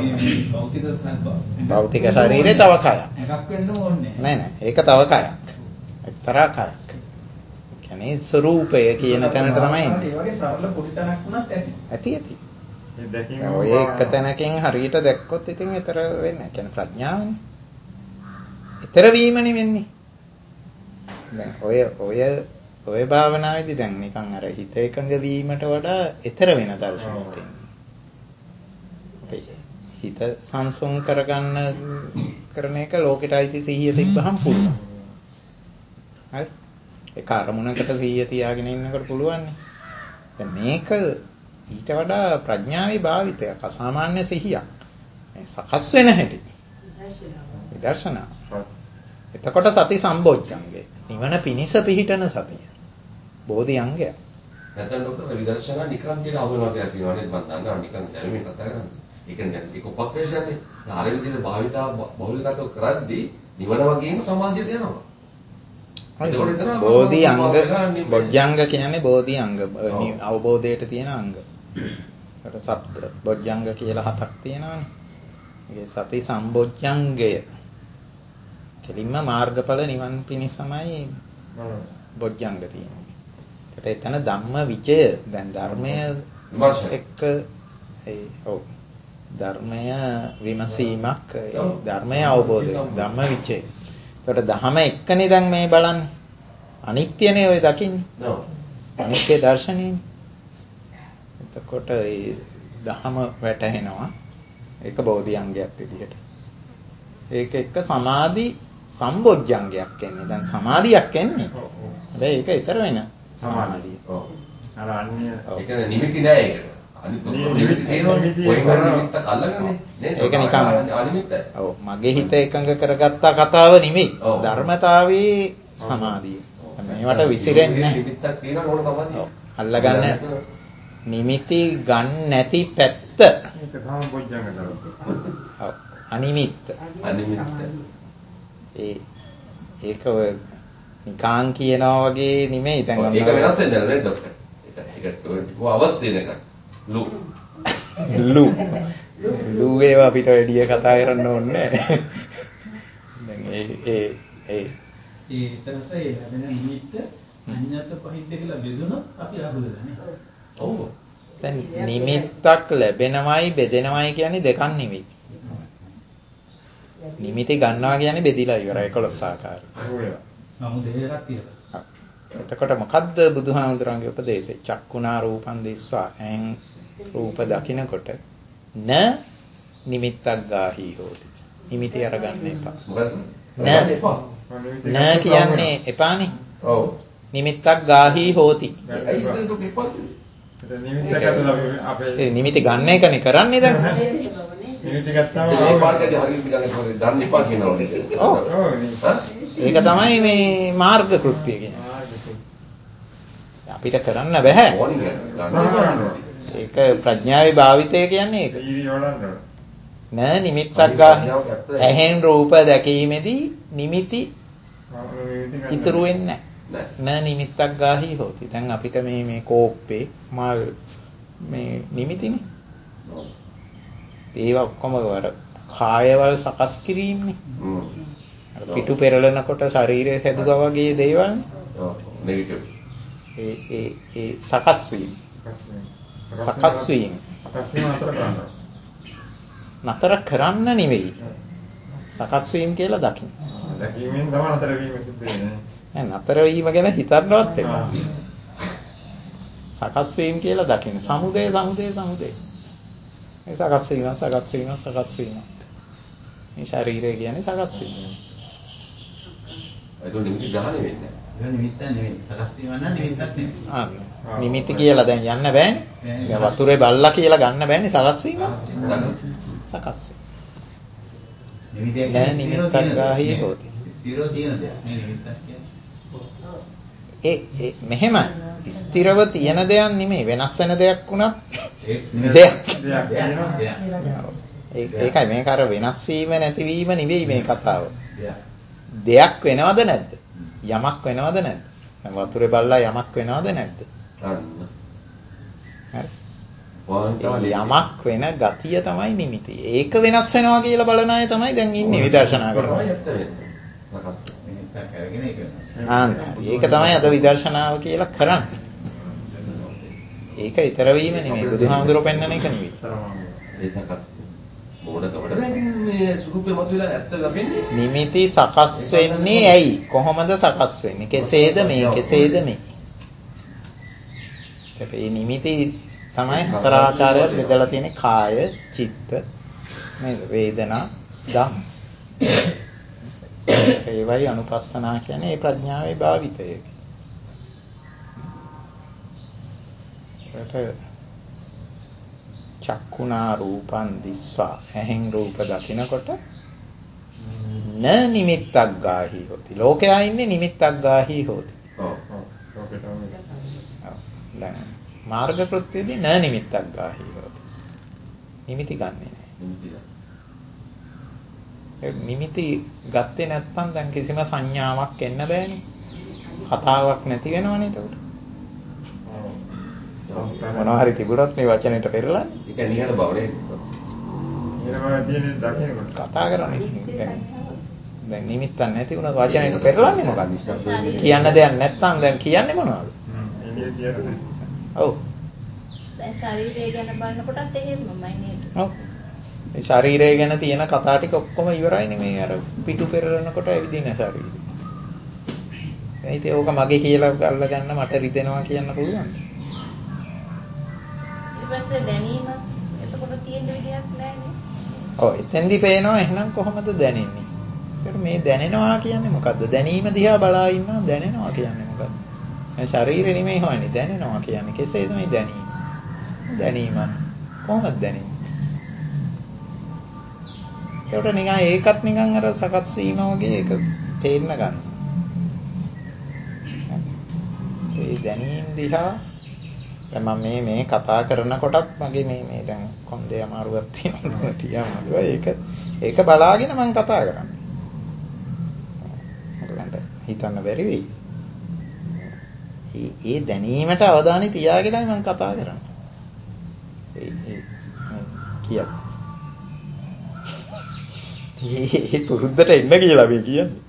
භෞතික ශරීරේ තව කයක්. එකක් වෙන්න ඕනේ නෑ නෑ ඒක තව කයක්. එක්තරා කයක්. කියන්නේ ස්වરૂපය කියන තැනට තමයි එන්නේ. ඒ වගේ සරල පොඩි තැනක් වුණත් ඇති. ඇති ඇති. ඔය එක තැනකින් හරියට දැක්කොත් ඉතින් ඊතර වෙන්නේ. කියන්නේ ප්‍රඥාවනේ. ඊතර වීමනේ වෙන්නේ. දැන් ඔය භාවනාවේදී දැන් නිකන් අර හිත එකඟ වීමට වඩා ඊතර වෙන දර්ශනයක් එන්නේ. හිත සංසුන් කරගන්න කරන එක ලෝකෙට අයිති සිහිය තිබ්බහම පුළුවන්. හරි? ඒක අරමුණකට සිහිය තියාගෙන ඉන්නකොට පුළුවන් නේ. දැන් මේක ඊට වඩා ප්‍රඥාවේ භාවිතයක් අසාමාන්‍ය සිහියක්. මේ සකස් වෙන හැටි. විදර්ශනා. එතකොට සති සම්බොජ්ජංගේ. නිවන පිනිස පිහිටන සතිය. බෝධි අංගය. නැත්නම් ડોක්ටර් විදර්ශනා නිකන් කියලා අහුවෙනවා කියලා කියනවා නේද මම දන්නවා නිකන් දැනුමින් කතා කරන්නේ. ඒ කියන්නේ ඒක උපක්‍රේෂණනේ. අර විදිහට භාවිතා බහුලීකරණය කරද්දී නිවන වගේම සමාධියට යනවා. බෝධි අංග බොජ්ජංග කියන්නේ බෝධි අංග අවබෝධයට තියෙන අංග. ඒකට සප්ත බොජ්ජංග කියලා 7ක් තියෙනවානේ. ඒ සති සම්බොජ්ජංගය. කෙලින්ම මාර්ගඵල නිවන් පිණිසමයි බොජ්ජංග තියෙන්නේ. ඒකට එතන ධම්ම විචය දැන් ධර්මය එක්ක ඔව් ධර්මය විමසීමක් ධර්මය අවබෝධය ධම්ම විචය. ඒකට ධම එක්කනේ දැන් මේ බලන්නේ. අනිත්‍යනේ ඔය දකින්නේ. අනිත්‍ය දර්ශනයනේ. එතකොට ඒ ධම වැටහෙනවා. ඒක බෝධි අංගයක් විදිහට. ඒක එක්ක සමාධි සම්බොජ්ජංගයක් එන්නේ. දැන් සමාධියක් එන්නේ. හැබැයි ඒක ඊතර වෙන සමාධිය. ඔව්. අර අන්‍ය ඒක නිමිති නෑ ඒකට. අනිත් නිමිති තියෙනවා. කොහෙන් හරි නිමිත්තක් අල්ලගන්නේ නේද? ඒක නිකන් අනිමිත්තයි. ඔව් මගේ හිත එකඟ කරගත්ත කතාව නෙමෙයි. ධර්මතාවයේ සමාධිය. මේවට විසිරෙන්නේ නැහැ. නිමිත්තක් තියෙනවා ඕන සමාධිය. අල්ලගන්න නිමිති ගන්න නැති පැත්ත. ඒක තමයි බොජ්ජංග කරන්නේ. ඔව් අනිමිත්ත. ඒක නිකාන් කියනවා වගේ නෙමෙයි. දැන් ඒක වෙනස් වෙන්නේ නැහැ ડોක්ටර්. ඒක අවශ්‍ය දෙන එකක්. ලු ඒවා අපිට වැඩි කතා කරන්න ඕනේ නැහැ. දැන් ඊටසේ ලැබෙන නිමිත්ත අඤ්ඤත පහිද්ද කියලා බෙදුනොත් අපි අහුවෙන්නේ. ඔව්. දැන් නිමිත්තක් ලැබෙනවයි බෙදෙනවයි කියන්නේ දෙකක් නෙවෙයි. නිමිති ගන්නවා කියන්නේ බෙදිලා ඉවරයි 11 ආකාරය. සමුදේයක් තියෙනවා. එතකොට මොකද්ද බුදුහාමුදුරන්ගේ උපදේශය? චක්කුණා රූපං දිස්වා ඇන් රූප දකින්නකොට න නිමිත්තක් ගාහි හොති. නිමිති අරගන්න එපා. න කියන්නේ එපානේ. ඔව්. නිමිත්තක් ගාහි හොති. නිමිති ගන්න එකනේ කරන්නේ දැන්. නිමිති ගත්තාම ඒ පාඩකදී හරියට ගන්න දන්න එපා කියනවා. ඔව්. ඒක තමයි මේ මාර්ග කෘත්‍ය කියන්නේ. අපිට කරන්න බෑ. ඒක ප්‍රඥාවේ භාවිතය කියන්නේ ඒක. නෑ නිමිත්තක් ගන්න. ඇහෙන් රූප දැකීමේදී නිමිති ඉතුරු වෙන්නේ නැහැ. නෑ නිමිත්තක් ගාහි හොති. දැන් අපිට මේ කෝප්පේ මල් මේ නිමිතිනේ. ඒවා ඔක්කොම වර කායවල සකස් කිරීමනේ. අර පිටු පෙරලනකොට ශරීරය සැදුවා වගේ දේවල්නේ. ඔව් නෙගටිව්. ඒ සකස් වීම. සකස් වීම නතර කරන්න නෙවෙයි. සකස් වීම කියලා දකින්න. දැකීමෙන් තමයි නතර වීම සිද්ධ වෙන්නේ. නතර වීම ගැන හිතන්නවත් එපා. සකස් වීම කියලා දකින්න. සමුදය. ඒ සකස් වීම. මේ ශරීරය කියන්නේ සකස් වීම. ඒක නිමිති ගහන්නේ වෙන්නේ. ඒක නිමිත්ත නෙවෙයි. සකස් වීම නම් නිමිත්තක් නෙවෙයි. නිමිති කියලා දැන් යන්න බෑනේ. දැන් වතුරේ බල්ලා කියලා ගන්න බෑනේ සකස් වීම. සකස් වීම. නිමිත්තක් ගාහි හොති. ස්ථිරව තියෙන දෙයක්. මේ නිමිත්තක් කියන්නේ. මෙහෙම ස්ථිරව තියෙන දෙයක් නෙමෙයි වෙනස් වෙන දෙයක් වුණත් දෙයක්. ඒකයි මේක අර වෙනස් වීම නැතිවීම නෙවෙයි මේ කතාව. දෙයක් වෙනවද නැද්ද? යමක් වෙනවද නැද්ද? දැන් වතුරේ බල්ලා යමක් වෙනවද නැද්ද? යමක් වෙන ගතිය තමයි නිමිති. ඒක වෙනස් වෙනවා කියලා බලන අය තමයි දැන් ඉන්නේ විදර්ශනා කරනවා. ඒක තමයි අද විදර්ශනාව කියලා කරන්නේ. ඒක ඊතර වීම නෙමෙයි බුදුහාමුදුරුවෝ පෙන්වන එක නෙමෙයි. නිමිති සකස් වෙන්නේ ඇයි? කොහොමද සකස් වෙන්නේ? කෙසේද මේ? මේ නිමිති තමයි හතර ආකාරයක් බෙදලා තියෙන්නේ කාය, චිත්ත, නේද? වේදනා, ධම්ම. ඒවයි අනුපස්සනා කියන්නේ ඒ ප්‍රඥාවේ භාවිතය. ඒකට චක්කුණා රූපං දිස්වා ඇහෙන් රූප දකිනකොට න නිමිත්තක් ගාහි හොති. ලෝකයා ඉන්නේ නිමිත්තක් ගාහි හොති. දැන් මාර්ග කෘත්‍යයේදී න නිමිත්තක් ගාහි හොති. නිමිති ගන්නෙ නෑ. නිමිති ගත්තේ නැත්නම් දැන් කිසිම සංඥාවක් එන්න බෑනේ. කතාවක් නැති වෙනවනේ එතකොට. මොනවා හරි තිබුණොත් මේ වචනෙට පෙරලන්නේ. ඒක නිහඬ බවනේ. නිහඬ බව තියෙන දකින්නකොට කතා කරන්නේ. දැන් නිමිත්තක් නැති වුණා වචනෙට පෙරලන්නේ මොකක්ද? කියන්න දෙයක් නැත්නම් දැන් කියන්නේ මොනවද? එළිය කියන්නේ. ඔව්. දැන් ශරීරය ගැන බලනකොටත් එහෙමමයි නේද? ඔව්. මේ ශරීරය ගැන තියෙන කතා ටික ඔක්කොම ඉවරයිනේ මේ අර පිටු පෙරලනකොට ඇවිදින ශරීරය. ඒත් ඕක මගේ කියලා අල්ලගන්න මට රිදෙනවා කියන්න පුළුවන්ද? ඊට පස්සේ දැනීම එතකොට තියෙන විදියක් නැහැ. ඔව් එතෙන්දි පේනවා එහෙනම් කොහොමද දැනෙන්නේ? ඒකට මේ දැනෙනවා කියන්නේ මොකද්ද? දැනීම දිහා බලා ඉන්නවා දැනෙනවා කියන්නේ මොකද්ද? මේ ශරීරෙ නෙමෙයි හොයන්නේ දැනෙනවා කියන්නේ. කෙසේද මේ දැනීම? දැනීම කොහොමද දැනෙන්නේ? ඒකට නිකන් ඒකත් නිකන් අර සකස් වීම වගේ ඒක පේන්න ගන්න. ඒ දැනීම දිහා දැන් මම මේ කතා කරනකොටත් මගේ මේ දැන් කොන්දේ අමාරුවක් තියෙනවා ටිකක් ඒක බලාගෙන මම කතා කරන්නේ. මොකද හිතන්න බැරි වෙයි. ඒ දැනීමට අවධානය තියාගෙනයි මම කතා කරන්නේ. කියත්. ඒ පුරුද්දට එන්න කියලා මේ කියන්නේ.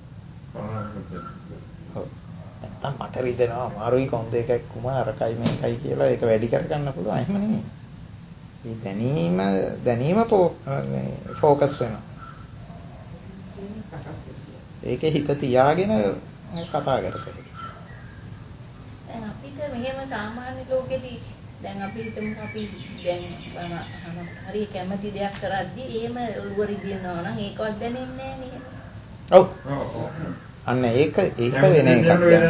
නැත්තම් මට රිදෙනවා අමාරුයි කොන්ද එකක් කුමාරකයි මේකයි කියලා ඒක වැඩි කරගන්න පුළුවන්. එහෙම නෙමෙයි. මේ දැනීම ફોකස් වෙනවා. ඒකේ හිත තියාගෙන කතා කරතේ. දැන් අපිට මෙහෙම සාමාන්‍ය ලෝකෙදී දැන් අපි හිතමු අපි දැන් හරි කැමති දෙයක් කරද්දී එහෙම ඔළුව රිදෙනවා නම් ඒකවත් දැනෙන්නේ නැහැ නේද? ඔව්. අන්න ඒක වෙන එකක්.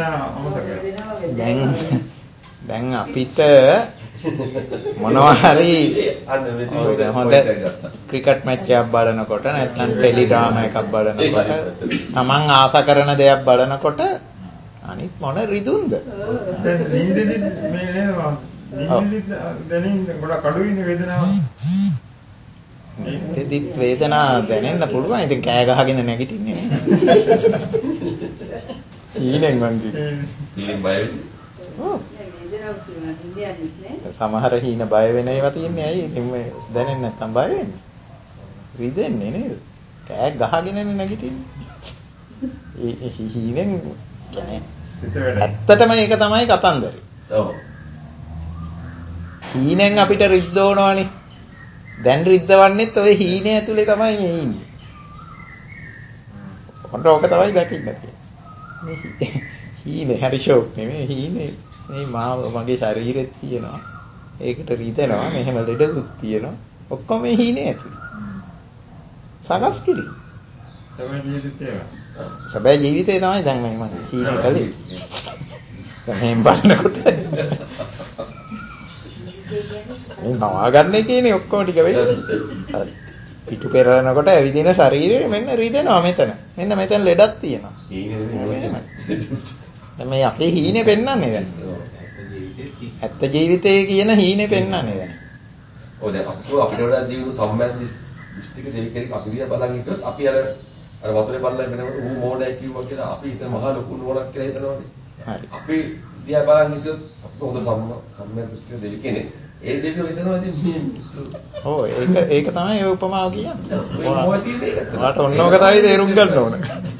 දැන් අපිට මොනවා හරි හොඳ ක්‍රිකට් මැච් එකක් බලනකොට නැත්නම් ටෙලි ඩ්‍රාමා එකක් බලනකොට තමන් ආස කරන දෙයක් බලනකොට අනිත් මොන රිදුන්ද? දැන් නිින්දෙදි මේ නේද? නිින්දෙදි දැනින් ගොඩක් අඩුයිනේ වේදනාව. නිින්දෙදිත් වේදනාව දැනෙන්න පුළුවන්. ඉතින් කෑ ගහගෙන නැගිටින්නේ නේ. ඊනෙන් වන්දි. ඊනෙන් බය වෙන්නේ. ඔව්. සමහර හීන බය වෙන ඒවා තියන්නේ ඇයි? ඉතින් මේ දැනෙන්නේ නැත්තම් බය වෙන්නේ. රිදෙන්නේ නේද? කෑ ගහගෙනනේ නැගිටින්නේ. ඒ හීනෙන් කියන්නේ ඇත්තටම ඒක තමයි කතන්දරේ. ඔව්. හීනෙන් අපිට රිද්දවනවනේ. දැන් රිද්දවන්නෙත් ඔය හීනේ ඇතුලේ තමයි මේ ඉන්නේ. ඔන්න ඕක තමයි දකින්න තියෙන්නේ. හීනේ හරි ෂෝක් නෙමෙයි හීනේ මේ මගේ ශරීරෙත් තියෙනවා. ඒකට රිදෙනවා. මෙහෙම ලෙඩකුත් තියෙනවා. ඔක්කොම මේ හීනේ ඇතුලේ. සකස් කිරි. සබෑ ජීවිතේ තමයි දැන් මම හීනේ කලේ. දැන් මෙහෙම බලනකොට මේ නවා ගන්න එකේනේ ඔක්කොම ටික වෙන්නේ. හරි. පිටු පෙරලනකොට ඇවිදින ශරීරෙ මෙන්න රිදෙනවා මෙතන. මෙන්න මෙතන ලෙඩක් තියෙනවා. දැන් මේ අපේ හීනේ පෙන්වන්නේ දැන්. ඇත්ත ජීවිතයේ කියන හීනේ පෙන්වන්නේ දැන්. ඔව් දැන් අපිට වඩා ජීවිත සම්මත දෘෂ්ටික දෙවි කෙනෙක් අපි දිහා බලන් හිටියොත් අපි අර වතුරේ බලලා වෙනකොට ඌ මොඩයි කිව්වා කියලා අපි හිතන මහා ලොකු නෝනක් කියලා හිතනවානේ. හරි. අපි දිහා බලන් හිටියොත් හොඳ සම්මත දෘෂ්ටික දෙවි කෙනෙක්. ඒ දෙවියෝ හිතනවා ඉතින් මේ මිනිස්සු. ඔව් ඒක තමයි ඒ උපමාව කියන්නේ. ඔයාට ඔන්නෝක තමයි තේරුම් ගන්න ඕන.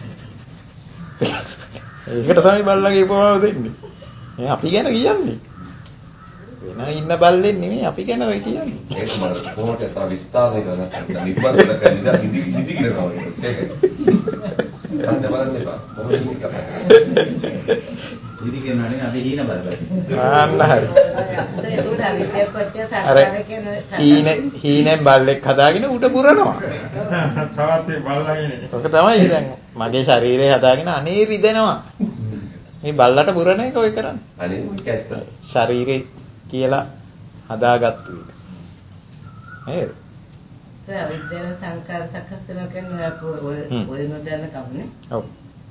ඒකට තමයි බල්ලගේ උපමාව දෙන්නේ. මේ අපි ගැන කියන්නේ. වෙන ඉන්න බල්ලෙන් නෙමෙයි අපි ගැන ඔය කියන්නේ. ඒක මම කොහොමද තව විස්තරණය කරන්න නිබ්බන්ධ කරලා නිදි කරනවා ඒක. අන්න බලන්න එපා. මොකද මේ කතා කරන්නේ. නිදි කරනවානේ අපි හීන බලලා. ආන්න හරි. ඒකට අවිද්‍යාවපත්‍ය සංස්කාර කියන හීනෙන් බල්ලෙක් හදාගෙන උඩ පුරනවා. තවත් ඒ බල්ලාගෙන. ඔක තමයි දැන් මගේ ශරීරය හදාගෙන අනේ රිදෙනවා. මේ බල්ලට පුරන එක ඔය කරන්නේ. අනේ කැස්ස. ශරීරේ කියලා හදාගත්තු එක. නේද? අවිද්‍යාව සංස්කාර සකස් වෙනවා කියන්නේ ඔය නොදන්න කමනේ. ඔව්.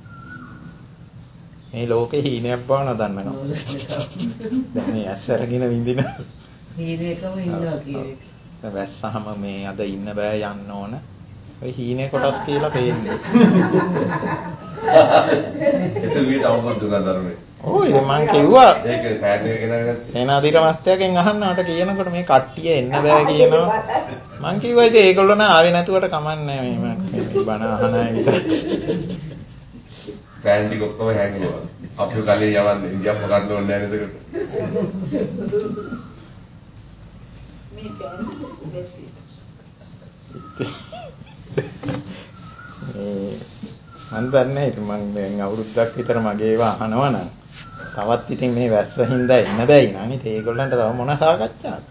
මේ ලෝකේ හීනයක් බව නොදන්නවා. දැන් මේ ඇස් අරගෙන විඳින හීනේකම ඉන්නවා කියන එක. වැස්සහම මේ අද ඉන්න බෑ යන්න ඕන. ඔය හීනේ කොටස් කියලා පේන්නේ. ඒක විදිහට අවබෝධ කරගන්නවා. ඔව් ඉතින් මං කිව්වා ඒක ෆෑන් එක ගෙනගත්තා. සේනාධිර මහත්තයාගෙන් අහන්නවට කියනකොට මේ කට්ටිය එන්න බෑ කියනවා. මං කිව්වා ඉතින් ඒගොල්ලෝ නා ආවේ නැතුවට කමන්නේ මේ බණ අහන අය විතර. ෆෑන් ටික ඔක්කොම හැංගුවා. අපි කලින් යවන්නේ ඉන්දියාව පොකන්න ඕනේ නැහැ නේද? මේ බැසි. මන් දන්නේ ඉතින් මං දැන් අවුරුද්දක් විතර මගේ ඒවා අහනවා නම් තවත් ඉතින් මේ වැස්ස හින්දා එන්න බැයි නම් ඉතින් ඒගොල්ලන්ට තව මොන සාකච්ඡාවක්ද?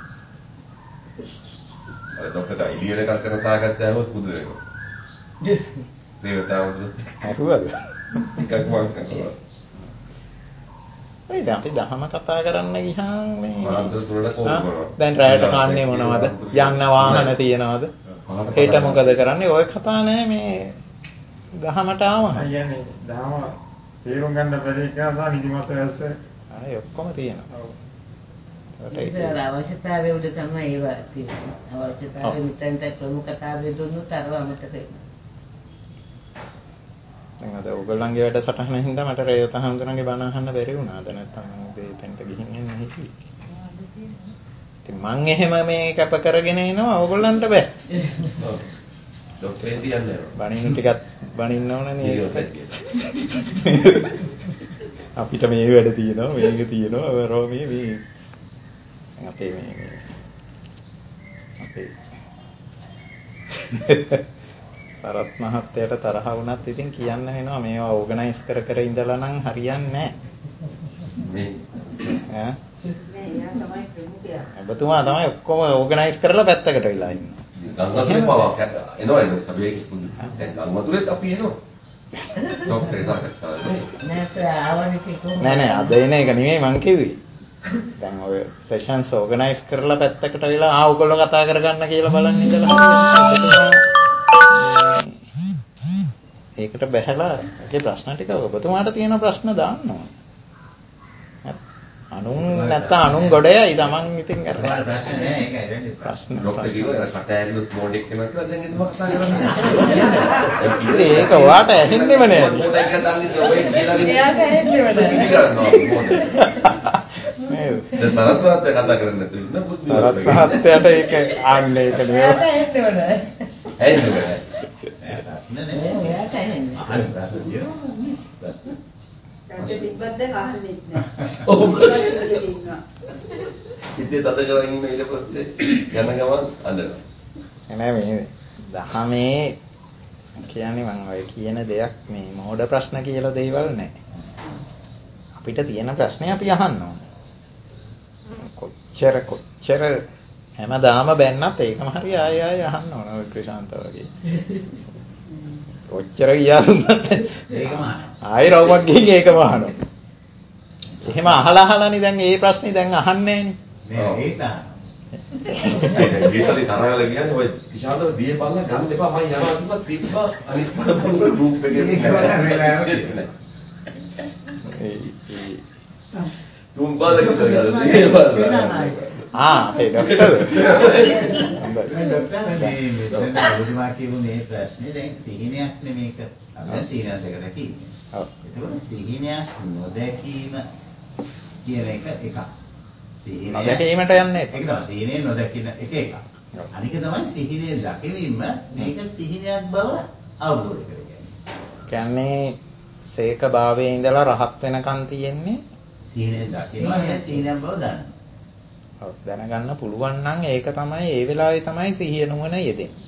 අර ડોක්ටර් ඉලියල කරන සාකච්ඡාවක් පුදු වෙනවා. දේවතාවුරු හරුවද? එකක් මම කරනවා. ඒ දැන් අපි දහම කතා කරන්න ගියාම මේ වරන්දුරට කොහොමද? දැන් රැයට කන්නේ මොනවද? යන්න වාහන තියනවද? හෙට මොකද කරන්නේ? ඔය කතා නෑ මේ දහමට ආවම. කියන්නේ දහම තේරුම් ගන්න බැරි එක තමයි නිදිමත ඇස්ස. ආයේ ඔක්කොම තියෙනවා. ඔව්. ඒක අවශ්‍යතාවය උඩ තමයි ඒවා තියෙන්නේ. අවශ්‍යතාවය මෙතෙන්ට ප්‍රමුඛතාවය දුන්නොත් අරව අමතක වෙනවා. දැන් අද ඔයගොල්ලන්ගේ වැඩසටහන හින්දා මට රේවත හඳුනගේ බණ අහන්න බැරි වුණා. අද නැත්තම් මම දෙතෙන්ට ගිහින් එන්න හිතුවේ. ඉතින් මං එහෙම මේ කැප කරගෙන එනවා ඔයගොල්ලන්ට බෑ. ඔව්. ડોක්ටර් එන්දියන්නේ. බණින්න ටිකක් බණින්න ඕනනේ. අපිට මේ වැඩ තියෙනවා මේක තියෙනවා රෝමී මේ අපේ මේ අපේ සරත් මහත්තයාට තරහ වුණත් ඉතින් කියන්න වෙනවා මේවා ඕගනයිස් කර ඉඳලා නම් හරියන්නේ මේ නැහැ. ඔබතුමා තමයි ඔක්කොම ඕගනයිස් කරලා පැත්තකට වෙලා ඉන්නේ. ගංගාතුරේ පාවක් එනවා අපි ඒක දැන් ගංගාතුරේත් අපි එනවා. ડોක්ටර් නෑ අද එන එක නෙමෙයි මං කිව්වේ. දැන් ඔය සෙෂන්ස් ඕගනයිස් කරලා පැත්තකට වෙලා ඔයගොල්ලෝ කතා කරගන්න කියලා බලන්න ඉඳලා ඒකට බැහැලා ඒ ප්‍රශ්න ටික ඔබතුමාට තියෙන ප්‍රශ්න දාන්න ඕන. අනුන් නැත්නම් අනුන් ගොඩයයි Taman ඉතින් කරලා ප්‍රශ්න නෑ ඒකයි වෙන්නේ. ප්‍රශ්න ડોක්ටර් කිව්වා කටෑරියොත් මොඩෙක් කෙනෙක් කියලා දැන් ඒක කතා කරන්නේ. ඒක ඔයාට ඇහෙන්නේම නෑ. මොඩෙක් එක දන්නේ ඔය කියලා එයාට ඇහෙන්නේම නෑ. නේද? දැන් සරත් මහත්තයා කතා කරන්නේ නැතුව ඉන්න බුද්ධි. සරත් මහත්තයාට ඒක ආන්නේ ඒක නෙවෙයි. එයාට ඇහෙන්නේම නෑ. ඇයිද බෑ? ප්‍රශ්න නෑ. එයාට ඇහෙන්නේ. අහන්න ප්‍රශ්න තියෙනවා. තිබ්බත් දැන් අහන්නේ නැහැ. ඔව්. ඉතින් තද කරගෙන ඉන්න ඊට පස්සේ යන ගමන් අඬනවා. නෑ මේ දහමේ කියන්නේ මම ඔය කියන දෙයක් මේ මෝඩ ප්‍රශ්න කියලා දේවල් නෑ. අපිට තියෙන ප්‍රශ්නේ අපි අහන්න ඕන. කොච්චර හැමදාම බැන්නත් ඒකම හරි ආයෙ අහන්න ඕන ඔය ක්‍රිෂාන්ත වගේ. කොච්චර ගියා දුන්නත් ඒකම ආයෙ රවුමක් ගිහින් ඒකම අහනවා. එහෙම අහලානේ දැන් මේ ප්‍රශ්නේ දැන් අහන්නේ නෑ ඒක තමයි. ඒකදී තරවල කියන්නේ ඔය විශාලව දියේ බලලා ගන්න එපා මම යනවා කිව්වා තිබ්බා අනිත් පොඩ ගෲප් එකේ තුන් බලක කරගන්න දියේ බලලා අපේ ડોක්ටර් මේ මෙතන ඔබතුමා කියපු මේ ප්‍රශ්නේ දැන් සිහිනයක් නෙමේක. අපි සිහිනයක් දෙක දැකීම. ඔව්. ඒකවල සිහිනයක් නොදැකීම කියන එක එකක්. සිහිනය නොදැකීමට යන්නේ. ඒක තමයි සිහිනය නොදැකින එක එකක්. අනික තමයි සිහිනය දකිනීම මේක සිහිනයක් බව අවබෝධ කරගන්න. කියන්නේ සේක භාවයේ ඉඳලා රහත් වෙනකන් තියෙන්නේ සිහිනය දකිනවා කියන්නේ සිහිනයක් බව දන්නවා. ඔව් දැනගන්න පුළුවන් නම් ඒක තමයි ඒ වෙලාවේ තමයි සිහිය නුවණ යෙදෙන්නේ.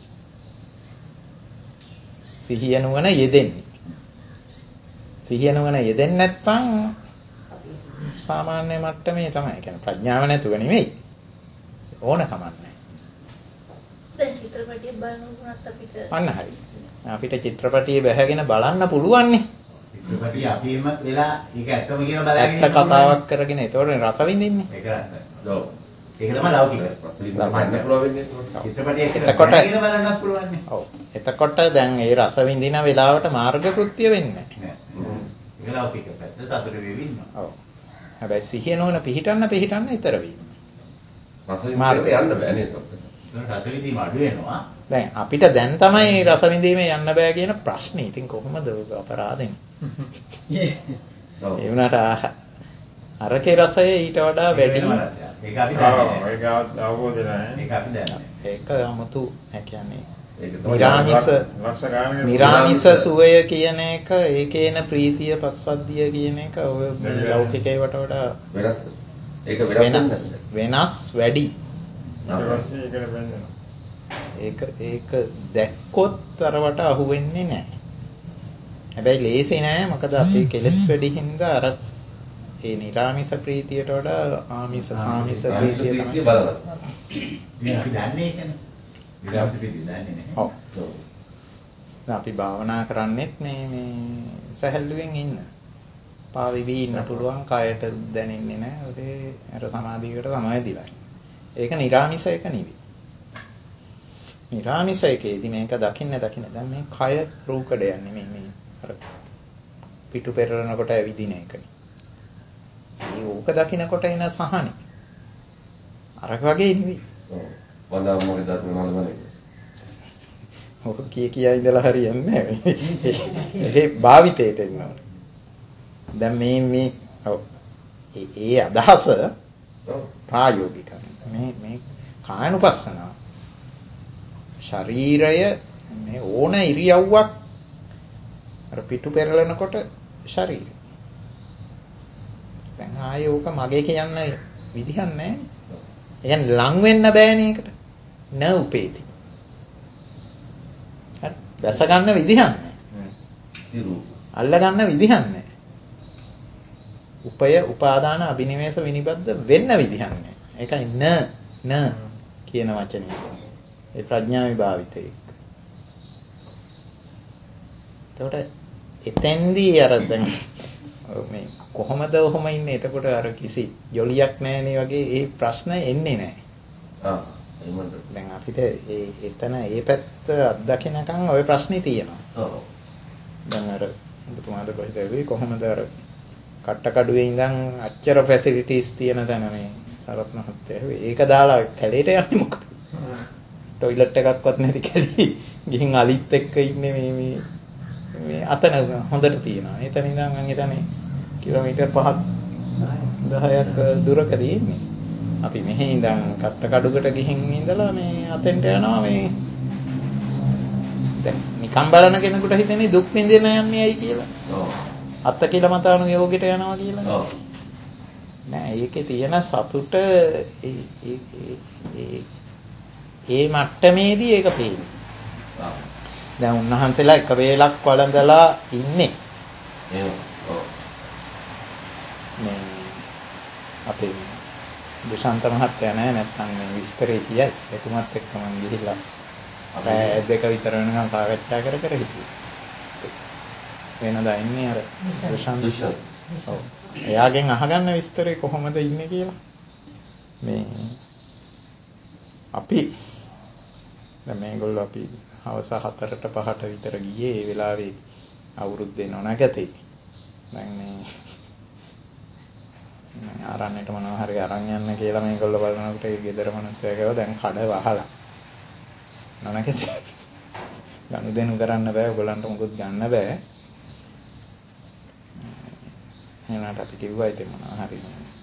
සිහිය නුවණ යෙදෙන්නේ. සිහිය නුවණ යෙදෙන්නේ නැත්නම් සාමාන්‍ය මට්ටමේ තමයි. කියන්නේ ප්‍රඥාව නැතුව නෙමෙයි. ඕන කමක් නැහැ. දැන් චිත්‍රපටිය බලනකොට අපිට අන්න හරි. අපිට චිත්‍රපටිය බැහැගෙන බලන්න පුළුවන් නේ. චිත්‍රපටිය අපේම වෙලා ඒක ඇත්තම කියලා බලාගෙන ඇත්ත කතාවක් කරගෙන ඒතකොට රස විඳින්නේ. ඒක රසයි. ඔව්. ඒක තමයි ලෞකික. මන්න පුළුවන් වෙන්නේ. චිත්‍රපටියක් එතකොට බලාගෙන බලන්නත් පුළුවන් නේ. ඔව්. එතකොට දැන් ඒ රස විඳින වෙලාවට මාර්ග කෘත්‍ය වෙන්නේ නැහැ. නෑ. ඒක ලෞකික පැත්ත සතුට වෙවි ඉන්නවා. ඔව්. හැබැයි සිහිය නොවන පිහිටන්න ඊතර වීම. මාර්ගයට යන්න බෑ නේද? රස විඳීම අඩු වෙනවා. දැන් අපිට දැන් තමයි රස විඳීමේ යන්න බෑ කියන ප්‍රශ්නේ. ඉතින් කොහොමද ඔක අපරාධෙනේ? ඒ වුණාට අරකේ රසය ඊට වඩා වැඩි. ඒක අපි දන්නේ. ඒක අවබෝධ නැහැ. ඒක අපි දන්නේ. ඒක 아무තු ඒ කියන්නේ ලක්ෂ නිරාමිස සුවය කියන එක ඒකේන ප්‍රීතිය පස්සද්ධිය කියන එක ඔය ලෞකිකේවට වඩා වෙනස්. ඒක වෙනස් වැඩි. ඒක දැක්කොත් අරවට අහු වෙන්නේ නැහැ. හැබැයි ලේසි නෑ මොකද අපේ කෙලස් වැඩි හින්දා අර ඒ නිරාමිස ප්‍රීතියට වඩා ආමිස සාමිස ප්‍රීතිය තමයි බලනවා. මේ අපි දන්නේ ඒකනේ. නිරාමිස ප්‍රීතිය දන්නේ නැහැ. ඔව්. අපි භාවනා කරන්නේත් මේ සැහැල්ලුවෙන් ඉන්න. පාවිවි ඉන්න පුළුවන් කයට දැනෙන්නේ නැහැ. ඔතේ අර සමාධියකට සමවැදිලා. ඒක නිරාමිස එක නෙවෙයි. නිරාමිස එකේදී මේක දකින්න දැන් මේ කය රූකඩ යන්නේ මේ අර පිටු පෙරලනකොට ඇවිදින එකනේ. ඒ ඕක දකින්නකොට එන සහනෙ. අරක වගේ නෙවෙයි. ඔව්. වන්දනා මොකද නලමනේ. ඔක කියා ඉඳලා හරියන්නේ නැහැ. ඒකේ භාවිතයට එන්න ඕනේ. දැන් මේ ඔව් ඒ අදහස ප්‍රායෝගිකයි. මේ කායනුපස්සනාව. ශරීරය මේ ඕන ඉරියව්වක් අර පිටු පෙරලනකොට ශරීරය. දැන් ආයේ ඕක මගේ කියන්න විදිහක් නැහැ. ඒ කියන්නේ ලං වෙන්න බෑනේ ඒකට. න උපේති. හරි. දැස ගන්න විදිහක් නැහැ. අල්ල ගන්න විදිහක් නැහැ. උපය උපාදාන අබිනිවේෂ විනිබද්ධ වෙන්න විදිහක් නැහැ. ඒකයි න කියන වචනේ. ඒ ප්‍රඥා විභාවිතේ. එතකොට එතෙන්දී අර දැන් මේ කොහොමද ඔහොම ඉන්නේ? එතකොට අර කිසි ජොලියක් නැහැනේ වගේ ඒ ප්‍රශ්න එන්නේ නැහැ. දැන් අපිට එතන ඒ පැත්ත අත්දකින්නකම් ওই ප්‍රශ්නේ තියෙනවා. ඔව්. දැන් අර ඔබතුමාද කොහෙද වෙයි කොහොමද අර කට්ටකඩුවේ ඉඳන් අච්චර ෆැසිලිටිස් තියෙන තැන මේ සරත් මහත්තයා ඒක දාලා කැලේට යන්නේ මොකද? ටොයිලට් එකක්වත් නැති කැලේ ගිහින් අලිත් එක්ක ඉන්නේ මේ අතන හොඳට තියෙනවා. එතන ඉඳන් මම හිතන්නේ කිලෝමීටර් 5ක් 10ක් දුරකදී ඉන්නේ. අපි මෙහි ඉඳන් කට්ටකඩුකට ගිහින් ඉඳලා මේ අතෙන්ට යනවා මේ දැන් නිකම් බලන කෙනෙකුට හිතෙන්නේ දුක් විඳින යන්නේ ඇයි කියලා. ඔව්. අත්ත කියලා මතාණු යෝගයට යනවා කියලා. ඔව්. නෑ ඒකේ තියෙන සතුට ඒ මට්ටමේදී ඒක පේනවා. දැන් උන්වහන්සේලා එක වේලක් වළඳලා ඉන්නේ. මේ අපේ දුෂාන්ත මහත්තයා නෑ නැත්නම් මේ විස්තරේ කියයි. එතුමත් එක්ක මම ගිහිල්ලා පැය දෙක විතර වෙනකන් සාකච්ඡා කර හිටියේ. වෙනදා ඉන්නේ අර දුෂාන්ත. ඔව්. එයාගෙන් අහගන්න විස්තරේ කොහොමද ඉන්නේ කියලා. මේ අපි දැන් මේගොල්ලෝ අපි හවස 4ට 5ට විතර ගියේ. ඒ වෙලාවේ අවුරුද්දේ නොනගතේ. දැන් මේ ආරන්නේට මොනවා හරි අරන් යන්න කියලා මේගොල්ලෝ බලනකොට ඒ ගෙදර මිනිස්සයා ගාව දැන් කඩ වහලා. නොනගතේ. ගනුදෙනු කරන්න බෑ. ඔයගොල්ලන්ට මොකුත් ගන්න බෑ. එහෙනම් අපි කිව්වා ඉතින් මොනවා හරි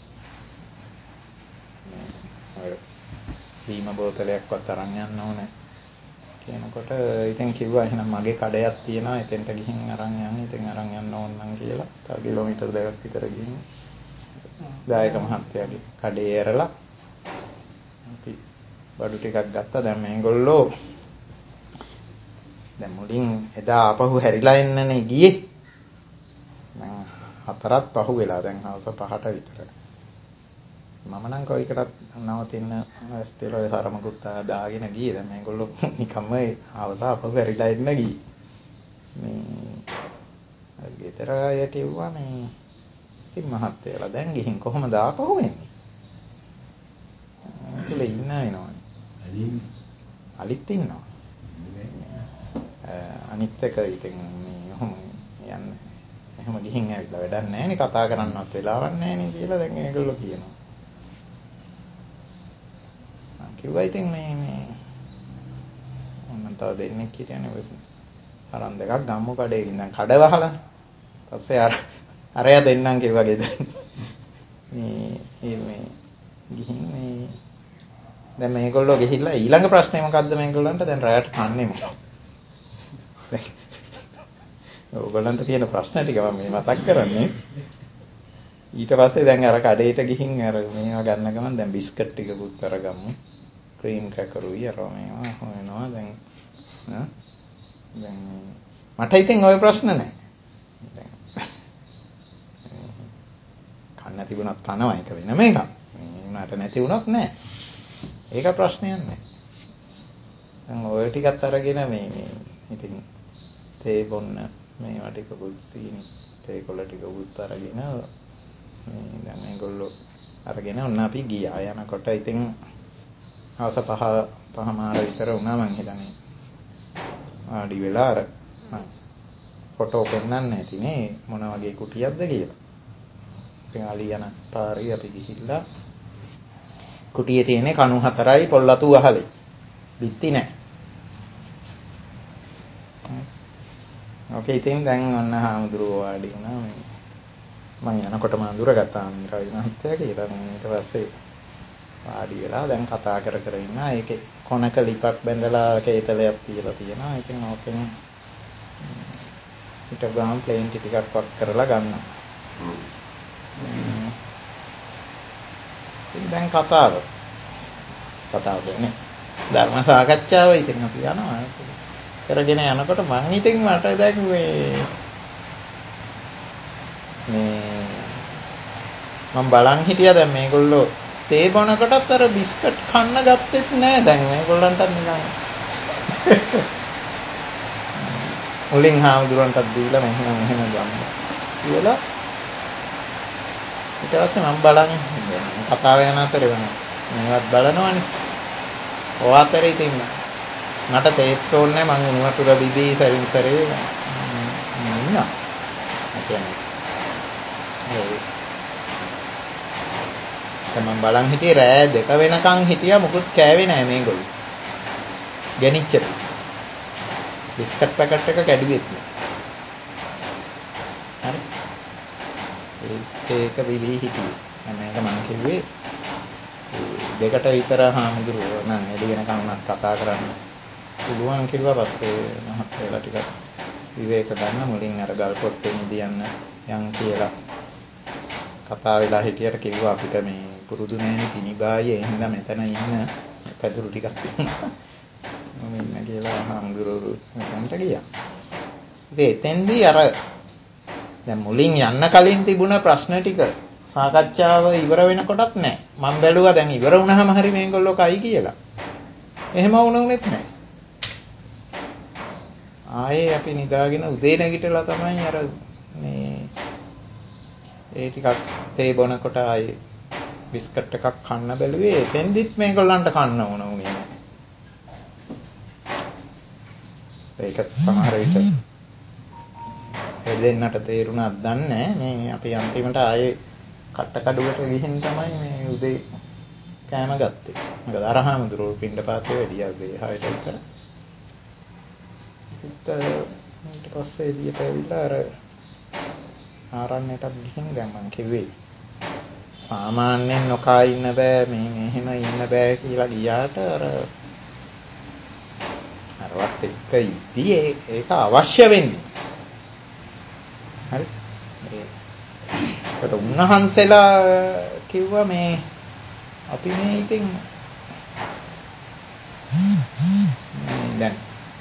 ඔය වීම බෝතලයක්වත් අරන් යන්න ඕනේ කියනකොට ඉතින් කිව්වා එහෙනම් මගේ කඩයක් තියෙනවා එතෙන්ට ගිහින් අරන් යන්න. ඉතින් අරන් යන්න ඕන නම් කියලා තව කිලෝමීටර් 2ක් විතර ගිහින් දායක මහත්තයාගේ කඩේ ඇරලා අපි බඩු ටිකක් ගත්තා. දැන් මේගොල්ලෝ දැන් මුලින් එදා ආපහු හැරිලා එන්නනේ ගියේ. දැන් 4ත් පහු වෙලා දැන් හවස 5ට විතර. මම නම් කොයිකටත් නවතින්න ඇස්තේල ඔය සරමකුත් දාගෙන ගියේ. දැන් මේගොල්ලෝ නිකම්ම හවස අපහු හැරිලා එන්න ගියේ. මේ ගෙදර අය කිව්වා මේ ඉතින් මහත්තයලා දැන් ගිහින් කොහොමද ආපහු එන්නේ? තුල ඉන්න වෙනවනේ. අලිත් ඉන්නවා. අනිත් එක ඉතින් මේ ඔහොම යන්නේ. එහෙම ගිහින් ඇවිල්ලා වැඩක් නැහැ නේ කතා කරන්නවත් වෙලාවක් නැහැ නේ කියලා දැන් ඒගොල්ලෝ කියනවා. මම කිව්වා ඉතින් මේ තව දෙන්නෙක් හිටියනේ ඔය අරන් දෙකක් ගම්මු කඩේකින් දැන් කඩ වහලා පස්සේ අරයා දෙන්නම් කිව්වා ගෙදර මේ ගිහින් මේ දැන් මේගොල්ලෝ ගිහිල්ලා ඊළඟ ප්‍රශ්නේ මොකද්ද මේගොල්ලන්ට දැන් රැයට කන්නේ මොකක්ද ඕගොල්ලන්ට තියෙන ප්‍රශ්න ටික මම මේ මතක් කරන්නේ ඊට පස්සේ දැන් අර කඩේට ගිහින් අර මේවා ගන්න ගමන් දැන් බිස්කට් ටිකකුත් අරගමු ක්‍රීම් ක්‍රැකරුයි අර මේවා හොයනවා දැන් මට ඉතින් ওই ප්‍රශ්න නැහැ දැන් කන්න තිබුණත් කනවා එක වෙනම එකක් මේ උනාට නැති වුණොත් නැහැ ඒක ප්‍රශ්නයක් නැහැ දැන් ඔය ටිකත් අරගෙන මේ ඉතින් තේ බොන්න මේවා ටිකකුත් සීනි තේ කොළ ටිකකුත් අරගෙන මේ දැන් මේගොල්ලෝ අරගෙන ඔන්න අපි ගියා යනකොට ඉතින් හවස 5:00 විතර වුණා මං හිතන්නේ ආඩි වෙලා අර ෆොටෝ පෙන්නන්න නැතිනේ මොන වගේ කුටියක්ද කියලා. ඉතින් ආලි යන පාරේ අපි ගිහිල්ලා කුටියේ තියෙන කණු 4යි පොල්ලතු අහලේ. බිත්ති නැහැ. ඕකේ ඉතින් දැන් ඔන්න හාමුදුරුවෝ වාඩි වුණා මේ මම යනකොටම අඳුරගත්තා මේ රවි මහත්තයා කියලා. ඊට පස්සේ වාඩි වෙලා දැන් කතා කර ඉන්නා. ඒකේ කොනක ලිපක් බැඳලා කේතලයක් තියලා තියෙනවා. ඉතින් ඕකෙන් ඊට ගාම් ප්ලේන් ටිකක් වක් කරලා ගන්නවා. ඉතින් දැන් කතාව කියන්නේ ධර්ම සාකච්ඡාව ඉතින් අපි යනවා. කරගෙන යනකොට මං ඉතින් මට දැන් මම බලන් හිටියා දැන් මේගොල්ලෝ තේ බොනකොටත් අර බිස්කට් කන්න ගත්තෙත් නෑ දැන් මේගොල්ලන්ට නිකන් මුලින් හාමුදුරන්ටත් දීලා මෙහෙම ගන්න කියලා ඊට පස්සේ මම බලන් කතාව යන අතරේ මේවත් බලනවනේ ඔය අතරේ ඉතින් මට තේත් ඕනේ මං උණු වතුර බිබී සරින් සරේ ඉන්නවා මම බලන් හිටියේ රෑ 2 වෙනකන් හිටියා මුකුත් කෑවේ නෑ මේගොල්ලෝ. ගෙනිච්ච බිස්කට් පැකට් එක කැඩුවෙත් නෑ. හරි. ඒක බිලී හිටියේ. මේක මං කිව්වේ 2ට විතර හාමුදුරුවෝ නම් එළි වෙනකන් උනත් කතා කරන්න පුළුවන් කිව්වා. පස්සේ මහත්තයලා ටිකක් විවේක ගන්න මුලින් අර ගල් පොත්තේ නිදියන්න යන් කියලා කතා වෙලා හිටියට කිව්වා අපිට මේ පුරුදු නැණි පිනිබායේ එහෙනම් මෙතන ඉන්න පැදුරු ටිකක් තියෙනවා. මම ඉන්න කියලා හාමුදුරුවෝ මන්ට ගියා. ඉතින් එතෙන්දී අර දැන් මුලින් යන්න කලින් තිබුණ ප්‍රශ්න ටික සාකච්ඡාව ඉවර වෙනකොටත් නැහැ. මම බැලුවා දැන් ඉවර වුණාම හරි මේගොල්ලෝ කයි කියලා. එහෙම වුණුනේත් නැහැ. ආයේ අපි නිදාගෙන උදේ නැගිටලා තමයි අර මේ ඒ ටිකක් තේ බොනකොට ආයේ බිස්කට් එකක් කන්න බැලුවේ. එතෙන්දිත් මේගොල්ලන්ට කන්න ඕන වුණේ නැහැ. ඒක සමහර විට දෙන්නට තේරුණාද දන්නේ නැහැ. මේ අපි අන්තිමට ආයේ කට්ටකඩුවට ගිහින් තමයි මේ උදේ කෑම ගත්තේ. මොකද අරහාමුදුරුවෝ පින්ඩපාතේ වැඩියා උදේ 6ට විතර. ඊට පස්සේ එළියට ඇවිල්ලා අර ආරණ්‍යයටත් ගිහින් දැන් මම කිව්වේ සාමාන්‍යයෙන් නොකා ඉන්න බෑ මේ මෙහෙම ඉන්න බෑ කියලා ගියාට අරවත් එක්ක ඉදී ඒක අවශ්‍ය වෙන්නේ. හරි. ඒකට උන්වහන්සේලා කිව්වා මේ අපි මේ ඉතින් දැන්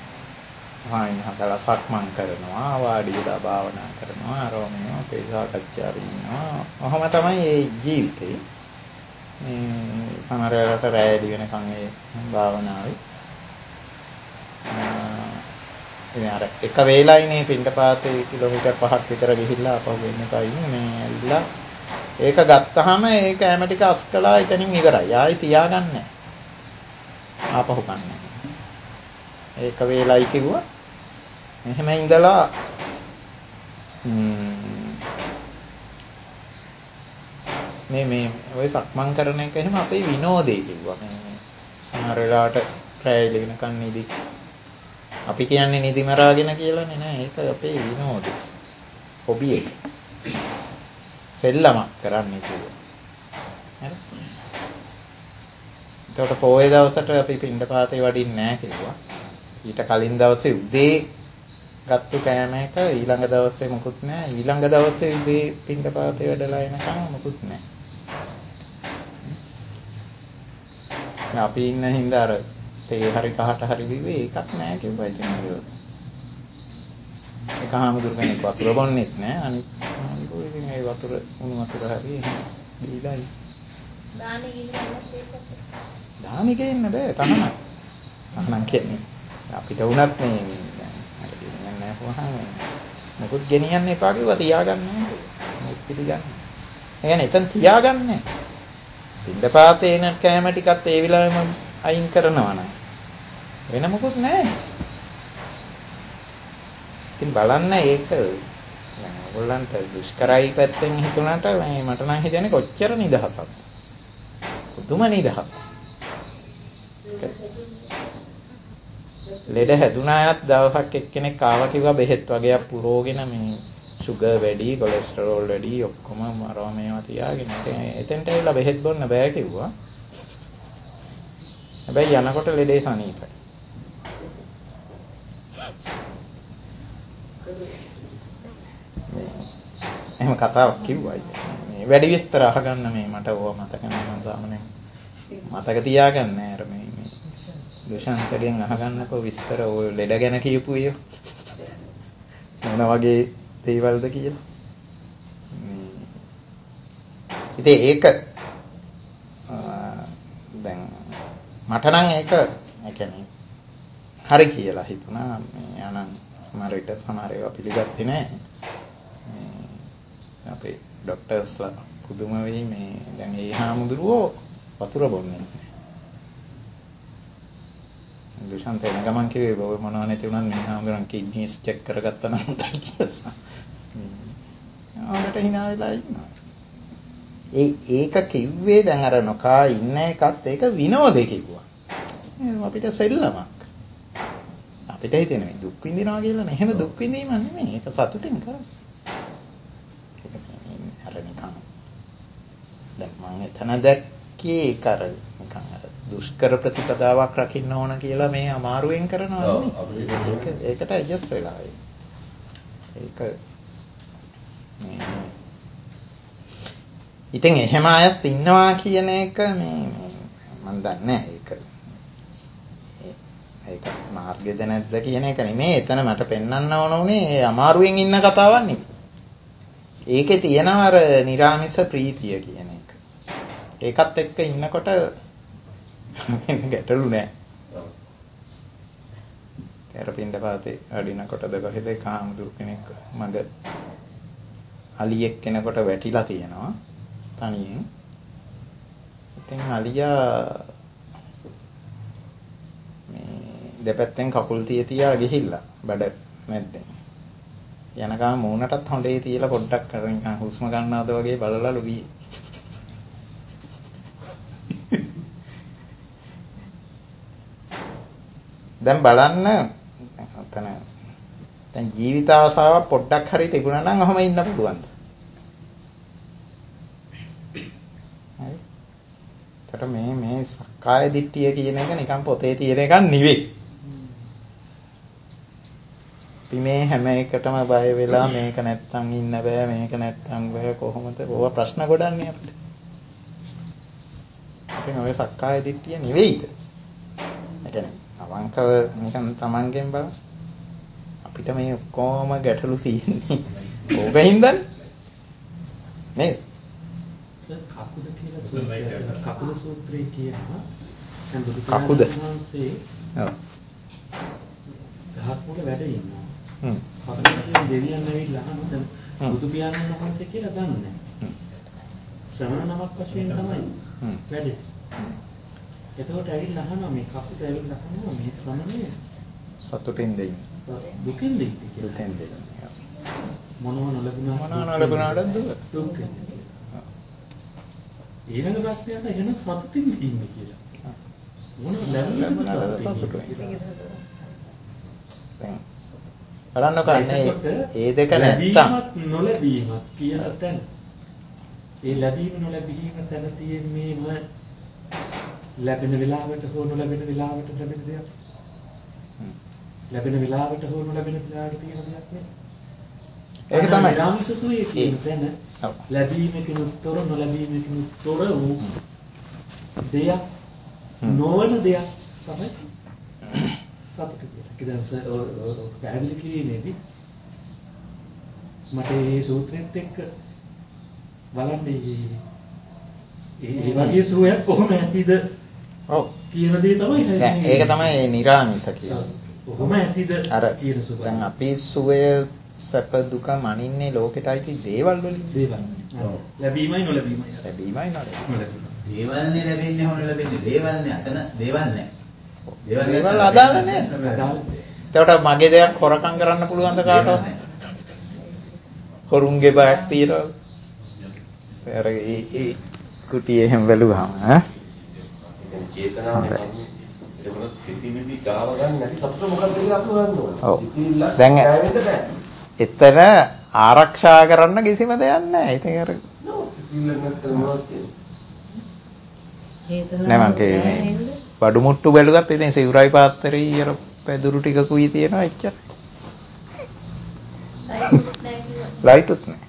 හසලා සක්මන් කරනවා වාඩි වෙලා භාවනා කරනවා ආරෝමණය අපේ සාකච්ඡාව ඉන්නවා. ඔහොම තමයි මේ ජීවිතේ. මේ සමහර වෙලාවට රැයදි වෙනකන් ඒ භාවනාවේ ඉතින් අර එක වේලයිනේ පින්ඩපාතේ කිලෝමීටර් 5ක් විතර ගිහිල්ලා අපහු වෙන්න පයින් මේ ඇවිල්ලා ඒක ගත්තාම ඒ කැම ටික අස් කළා එතනින් ඉවරයි. ආයි තියාගන්නේ ආපහු ගන්න. ඒක වේලයි කිව්වා. එහෙම ඉඳලා මේ ඔය සක්මන් කරන එක එහෙම අපේ විනෝදේ කිව්වා. මේ සමහර වෙලාවට රැය ඉලගෙන කන්නේදී අපි කියන්නේ නිදි මරාගෙන කියලානේ නෑ. ඒක අපේ විනෝදේ. හොබි එක. සෙල්ලමක් කරන්නේ කියලා. හරි. එතකොට පොයේ දවසට අපි පින්ඩපාතේ වඩින්නේ නැහැ කිව්වා. ඊට කලින් දවසේ උදේ ගත්තු කෑම එක ඊළඟ දවසේ මොකුත් නැහැ. ඊළඟ දවසේ උදේ පින්ඩපාතේ වැඩලා එනකන් මොකුත් නැහැ. අපි ඉන්න හින්දා අර තේ හරි කහට හරි බිව්වේ ඒකක් නැහැ කිව්වා. ඉතින් ඒක හාමුදුරු කෙනෙක් වතුර බොන්නෙත් නැහැ. අනිත් හාමුදුරු ඉතින් ඒ වතුර උණු වතුර හරි බීලා දානේ ගිහින් දානි ගේන්න බෑ තහනම්. තහනම් කියන්නේ අපිට වුණත් මේ ගෙනියන්න නැවහම මොකුත් ගෙනියන්න එපා කිව්වා තියාගන්න නෑ. මොකද පිළිගන්න. ඒ කියන්නේ එතන තියාගන්න නෑ. පින්ඩපාතේ එන කෑම ටිකත් ඒ විලාවෙම අයින් කරනවා නම් වෙන මොකුත් නෑ. ඉතින් බලන්න ඒක දැන් ඔයගොල්ලන්ට දුෂ්කරයි පැත්තෙන් හිතුණාට මට නම් හිතෙන්නේ කොච්චර නිදහසක්ද. පුදුම නිදහසක්. ලෙඩ හැදුනායත් දවසක් එක්කෙනෙක් ආවා කිව්වා බෙහෙත් වගේක් පුරෝගෙන මේ සුගර් වැඩි, කොලෙස්ටරෝල් වැඩි ඔක්කොම මරව මේවා තියාගෙන එතෙන්ට ඇවිල්ලා බෙහෙත් බොන්න බෑ කිව්වා. හැබැයි යනකොට ලෙඩේ සනීපයි. එහෙම කතාවක් කිව්වා ඉතින්. මේ වැඩි විස්තර අහගන්න මේ මට ඕවා මතක නැහැ මම සාමාන්‍යයෙන් මතක තියාගන්න නෑ අර මේ දුෂාන්තගෙන් අහගන්නකෝ විස්තර ඔය ලෙඩ ගැන කියපු අය මොන වගේ දේවල්ද කියලා. ඉතින් ඒක දැන් මට නම් ඒක කියන්නේ හරි කියලා හිතුණා. මේ අනන් සමහර විට සමහර ඒවා පිළිගත්තේ නෑ. අපේ ડોක්ටර්ස්ලා පුදුම වෙයි මේ දැන් ඒ හාමුදුරුවෝ වතුර බොන්නේ නැහැ. දුෂාන්ත එන ගමන් කිව්වේ ඔය මොනවා නැති වුණත් මේ හාමුදුරන් කිඩ්නිස් චෙක් කරගත්තා නම් හොඳයි කියලා. ආවට hina වෙලා ඉන්නවා. ඒක කිව්වේ දැන් අර නොකා ඉන්න එකත් ඒක විනෝදේ කිව්වා. අපිට සෙල්ලමක්. අපිට හිතෙනවා දුක් විඳිනවා කියලා නේ. එහෙම දුක් විඳීම නෙමෙයි. ඒක සතුටින් කරන්නේ. අර නිකන් දැන් මම එතන දැක්කේ කර නිකන් අර දුෂ්කර ප්‍රතිපදාවක් රකින්න ඕන කියලා මේ අමාරුවෙන් කරනවා නේ. ඒකට ඇඩ්ජස්ට් වෙලා ඒක ඉතින් එහෙම අයත් ඉන්නවා කියන එක මේ මම දන්නේ නැහැ. ඒක මාර්ගයද නැද්ද කියන එක නෙමෙයි. එතන මට පෙන්වන්න ඕන උනේ අමාරුවෙන් ඉන්න කතාවක් නෙමෙයි. ඒකේ තියෙනවා අර නිරාමිස ප්‍රීතිය කියන එක. ඒකත් එක්ක ඉන්නකොට ගැටලු නෑ. තෙරපින්ඩපාතේ අඩිනකොටද කොහෙද කාමදුරු කෙනෙක් මග අලියෙක් කෙනකොට වැටිලා තියෙනවා තනියෙන්. ඉතින් අලියා මේ දෙපැත්තෙන් කකුල් තියා ගිහිල්ලා බඩ මැද්දෙන් යනකම් මූණටත් හොඳේ තියලා පොඩ්ඩක් කරන් නිකන් හුස්ම ගන්නවද වගේ බලලාලු ගියේ. දැන් බලන්න අතන දැන් ජීවිත ආසාව පොඩ්ඩක් හරි තිබුණා නම් ඔහම ඉන්න පුළුවන්ද? හරි. ඒකට මේ සක්කාය දිට්ඨිය කියන එක නිකන් පොතේ තියෙන එකක් නෙවෙයි. අපි මේ හැම එකටම බය වෙලා මේක නැත්තම් ඉන්න බෑ මේක නැත්තම් බෑ කොහොමද ඕවා ප්‍රශ්න ගොඩන්නේ අපිට. ඉතින් ඔය සක්කාය දිට්ඨිය නෙවෙයිද? ඒ කියන්නේ අවංකව නිකන් Tamanගෙන් බලන්න. අපිට මේ ඔක්කොම ගැටලු තියෙන්නේ ඕකින්දනේ. නේද? සර් කකුද කියලා සූත්‍රය කකුද සූත්‍රය කියනවා. දැන් බුදු කකුද? වහන්සේ ඔව්. ගහක් මුල වැඩ ඉන්නවා. කකුද දෙවියන් ඇවිල්ලා අහනවා දැන් බුදු පියාණන් වහන්සේ කියලා දන්නේ. ශ්‍රමණ නමක් වශයෙන් තමයි වැඩේ. එතකොට ඇවිල්ලා අහනවා මේ කකුද ඇවිල්ලා අහනවා මේ ශ්‍රමණේ සතුටින් දෙන්න. දුකින් දෙන්න කියලා. දුකෙන් දෙන්න. මොනවා නොලැබුණාට දුක. ඊළඟ ප්‍රශ්නයට එහෙනම් සතුටින් දෙන්න කියලා. මොනවා ලැබුණාට සතුටින්. බලන්නකෝ අන්නේ ඒ දෙක නැත්තම් නොලැබීමත් කියන තැන. ඒ ලැබීම නොලැබීම තැන තියෙන්නේම ලැබෙන වෙලාවට හෝ නොලැබෙන වෙලාවට ලැබෙන දෙයක්. ලැබෙන වෙලාවට හෝ නොලැබෙන වෙලාවට තියෙන දෙයක් නේ. ඒක තමයි. ධම්මසසුයේ කියන තැන ලැබීමකින් තොර නොලැබීමකින් තොර වූ දෙයක් නොවන දෙයක් තමයි සතුට කියලා. පැහැදිලි කිරීමේදී මට මේ සූත්‍රෙත් එක්ක බලන්න ඒ වගේ සුවයක් කොහොම ඇතිද? ඔව්. කියන දේ තමයි ඒක තමයි මේ නිරාමිස කියන්නේ. කොහොම ඇතිද කියන සුවය. දැන් අපි සුවය සැප දුක මනින්නේ ලෝකෙට අයිති දේවල් වලින්. දේවල්. ලැබීමයි නොලැබීමයි. ලැබීමයි නොලැබීමයි. දේවල්නේ ලැබෙන්නේ හොන ලැබෙන්නේ දේවල්නේ අතන දේවල් නැහැ. දේවල් අදාළ නැහැ. එතකොට මගේ දෙයක් හොරකම් කරන්න පුළුවන්ද කාටවත්? හොරුන්ගේ බයක් තියනවා. අර ඒ කුටියේ හැම බැලුවාම ඈ චේතනාවේ ඒක සිතිවිලි ගාව ගන්න නැති සතුට මොකක්ද කියලා අපි හොයන්න ඕනේ. ඔව්. සිතිවිල්ල දැන් ගාවෙන්න බෑ. එතන ආරක්ෂා කරන්න කිසිම දෙයක් නැහැ. ඉතින් අර සිතිවිල්ල නැත්නම් මොනවද කියන්නේ? නෑ මං කියන්නේ බඩු මුට්ටු බැලුවත් ඉතින් සිවුරයි පාත්තරේ අර පැදුරු ටිකකුයි තියෙනවා එච්චර. ලයිටුත් නෑ.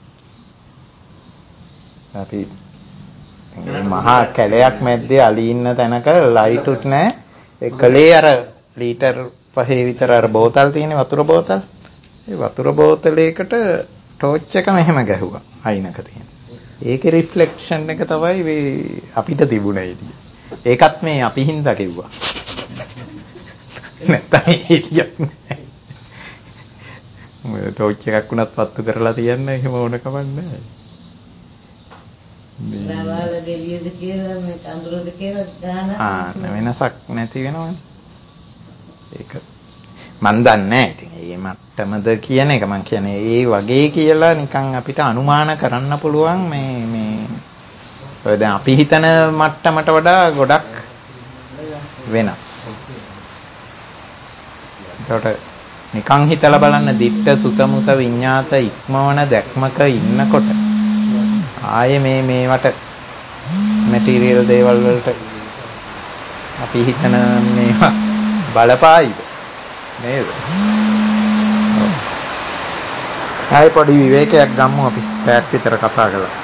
අපි මහා කැලයක් මැද්දේ අලි ඉන්න තැනක ලයිටුත් නෑ. එකලේ අර ලීටර් 5 විතර අර බෝතල් තියෙන වතුර බෝතල්. ඒ වතුර බෝතලයකට ටෝච් එක මෙහෙම ගැහුවා අයිනක තියෙන. ඒකේ රිෆ්ලෙක්ෂන් එක තමයි මේ අපිට තිබුණේ ඉතින්. ඒකත් මේ අපි හින්දා කිව්වා. නැත්තම් හිටියක් නෑ. මේ ටෝච් එකක් වුණත් වත්තු කරලා තියන්න එහෙම ඕන කමක් නෑ. නවාල දෙවියද කියලා මේ අඳුරද කියලා දාන වෙනසක් නැති වෙනවනේ. ඒක මන් දන්නේ නැහැ ඉතින් ඒ මට්ටමද කියන එක මං කියන්නේ ඒ වගේ කියලා නිකන් අපිට අනුමාන කරන්න පුළුවන් මේ ඔය දැන් අපි හිතන මට්ටමට වඩා ගොඩක් වෙනස්. ඒකට නිකන් හිතලා බලන්න දිට්ඨ සුත මුත විඤ්ඤාත ඉක්මවන දැක්මක ඉන්නකොට ආයේ මේවට මැටීරියල් දේවල් වලට අපි හිතන මේවා බලපායිද නේද? ආයේ පොඩි විවේකයක් ගමු අපි පැයක් විතර කතා කළා.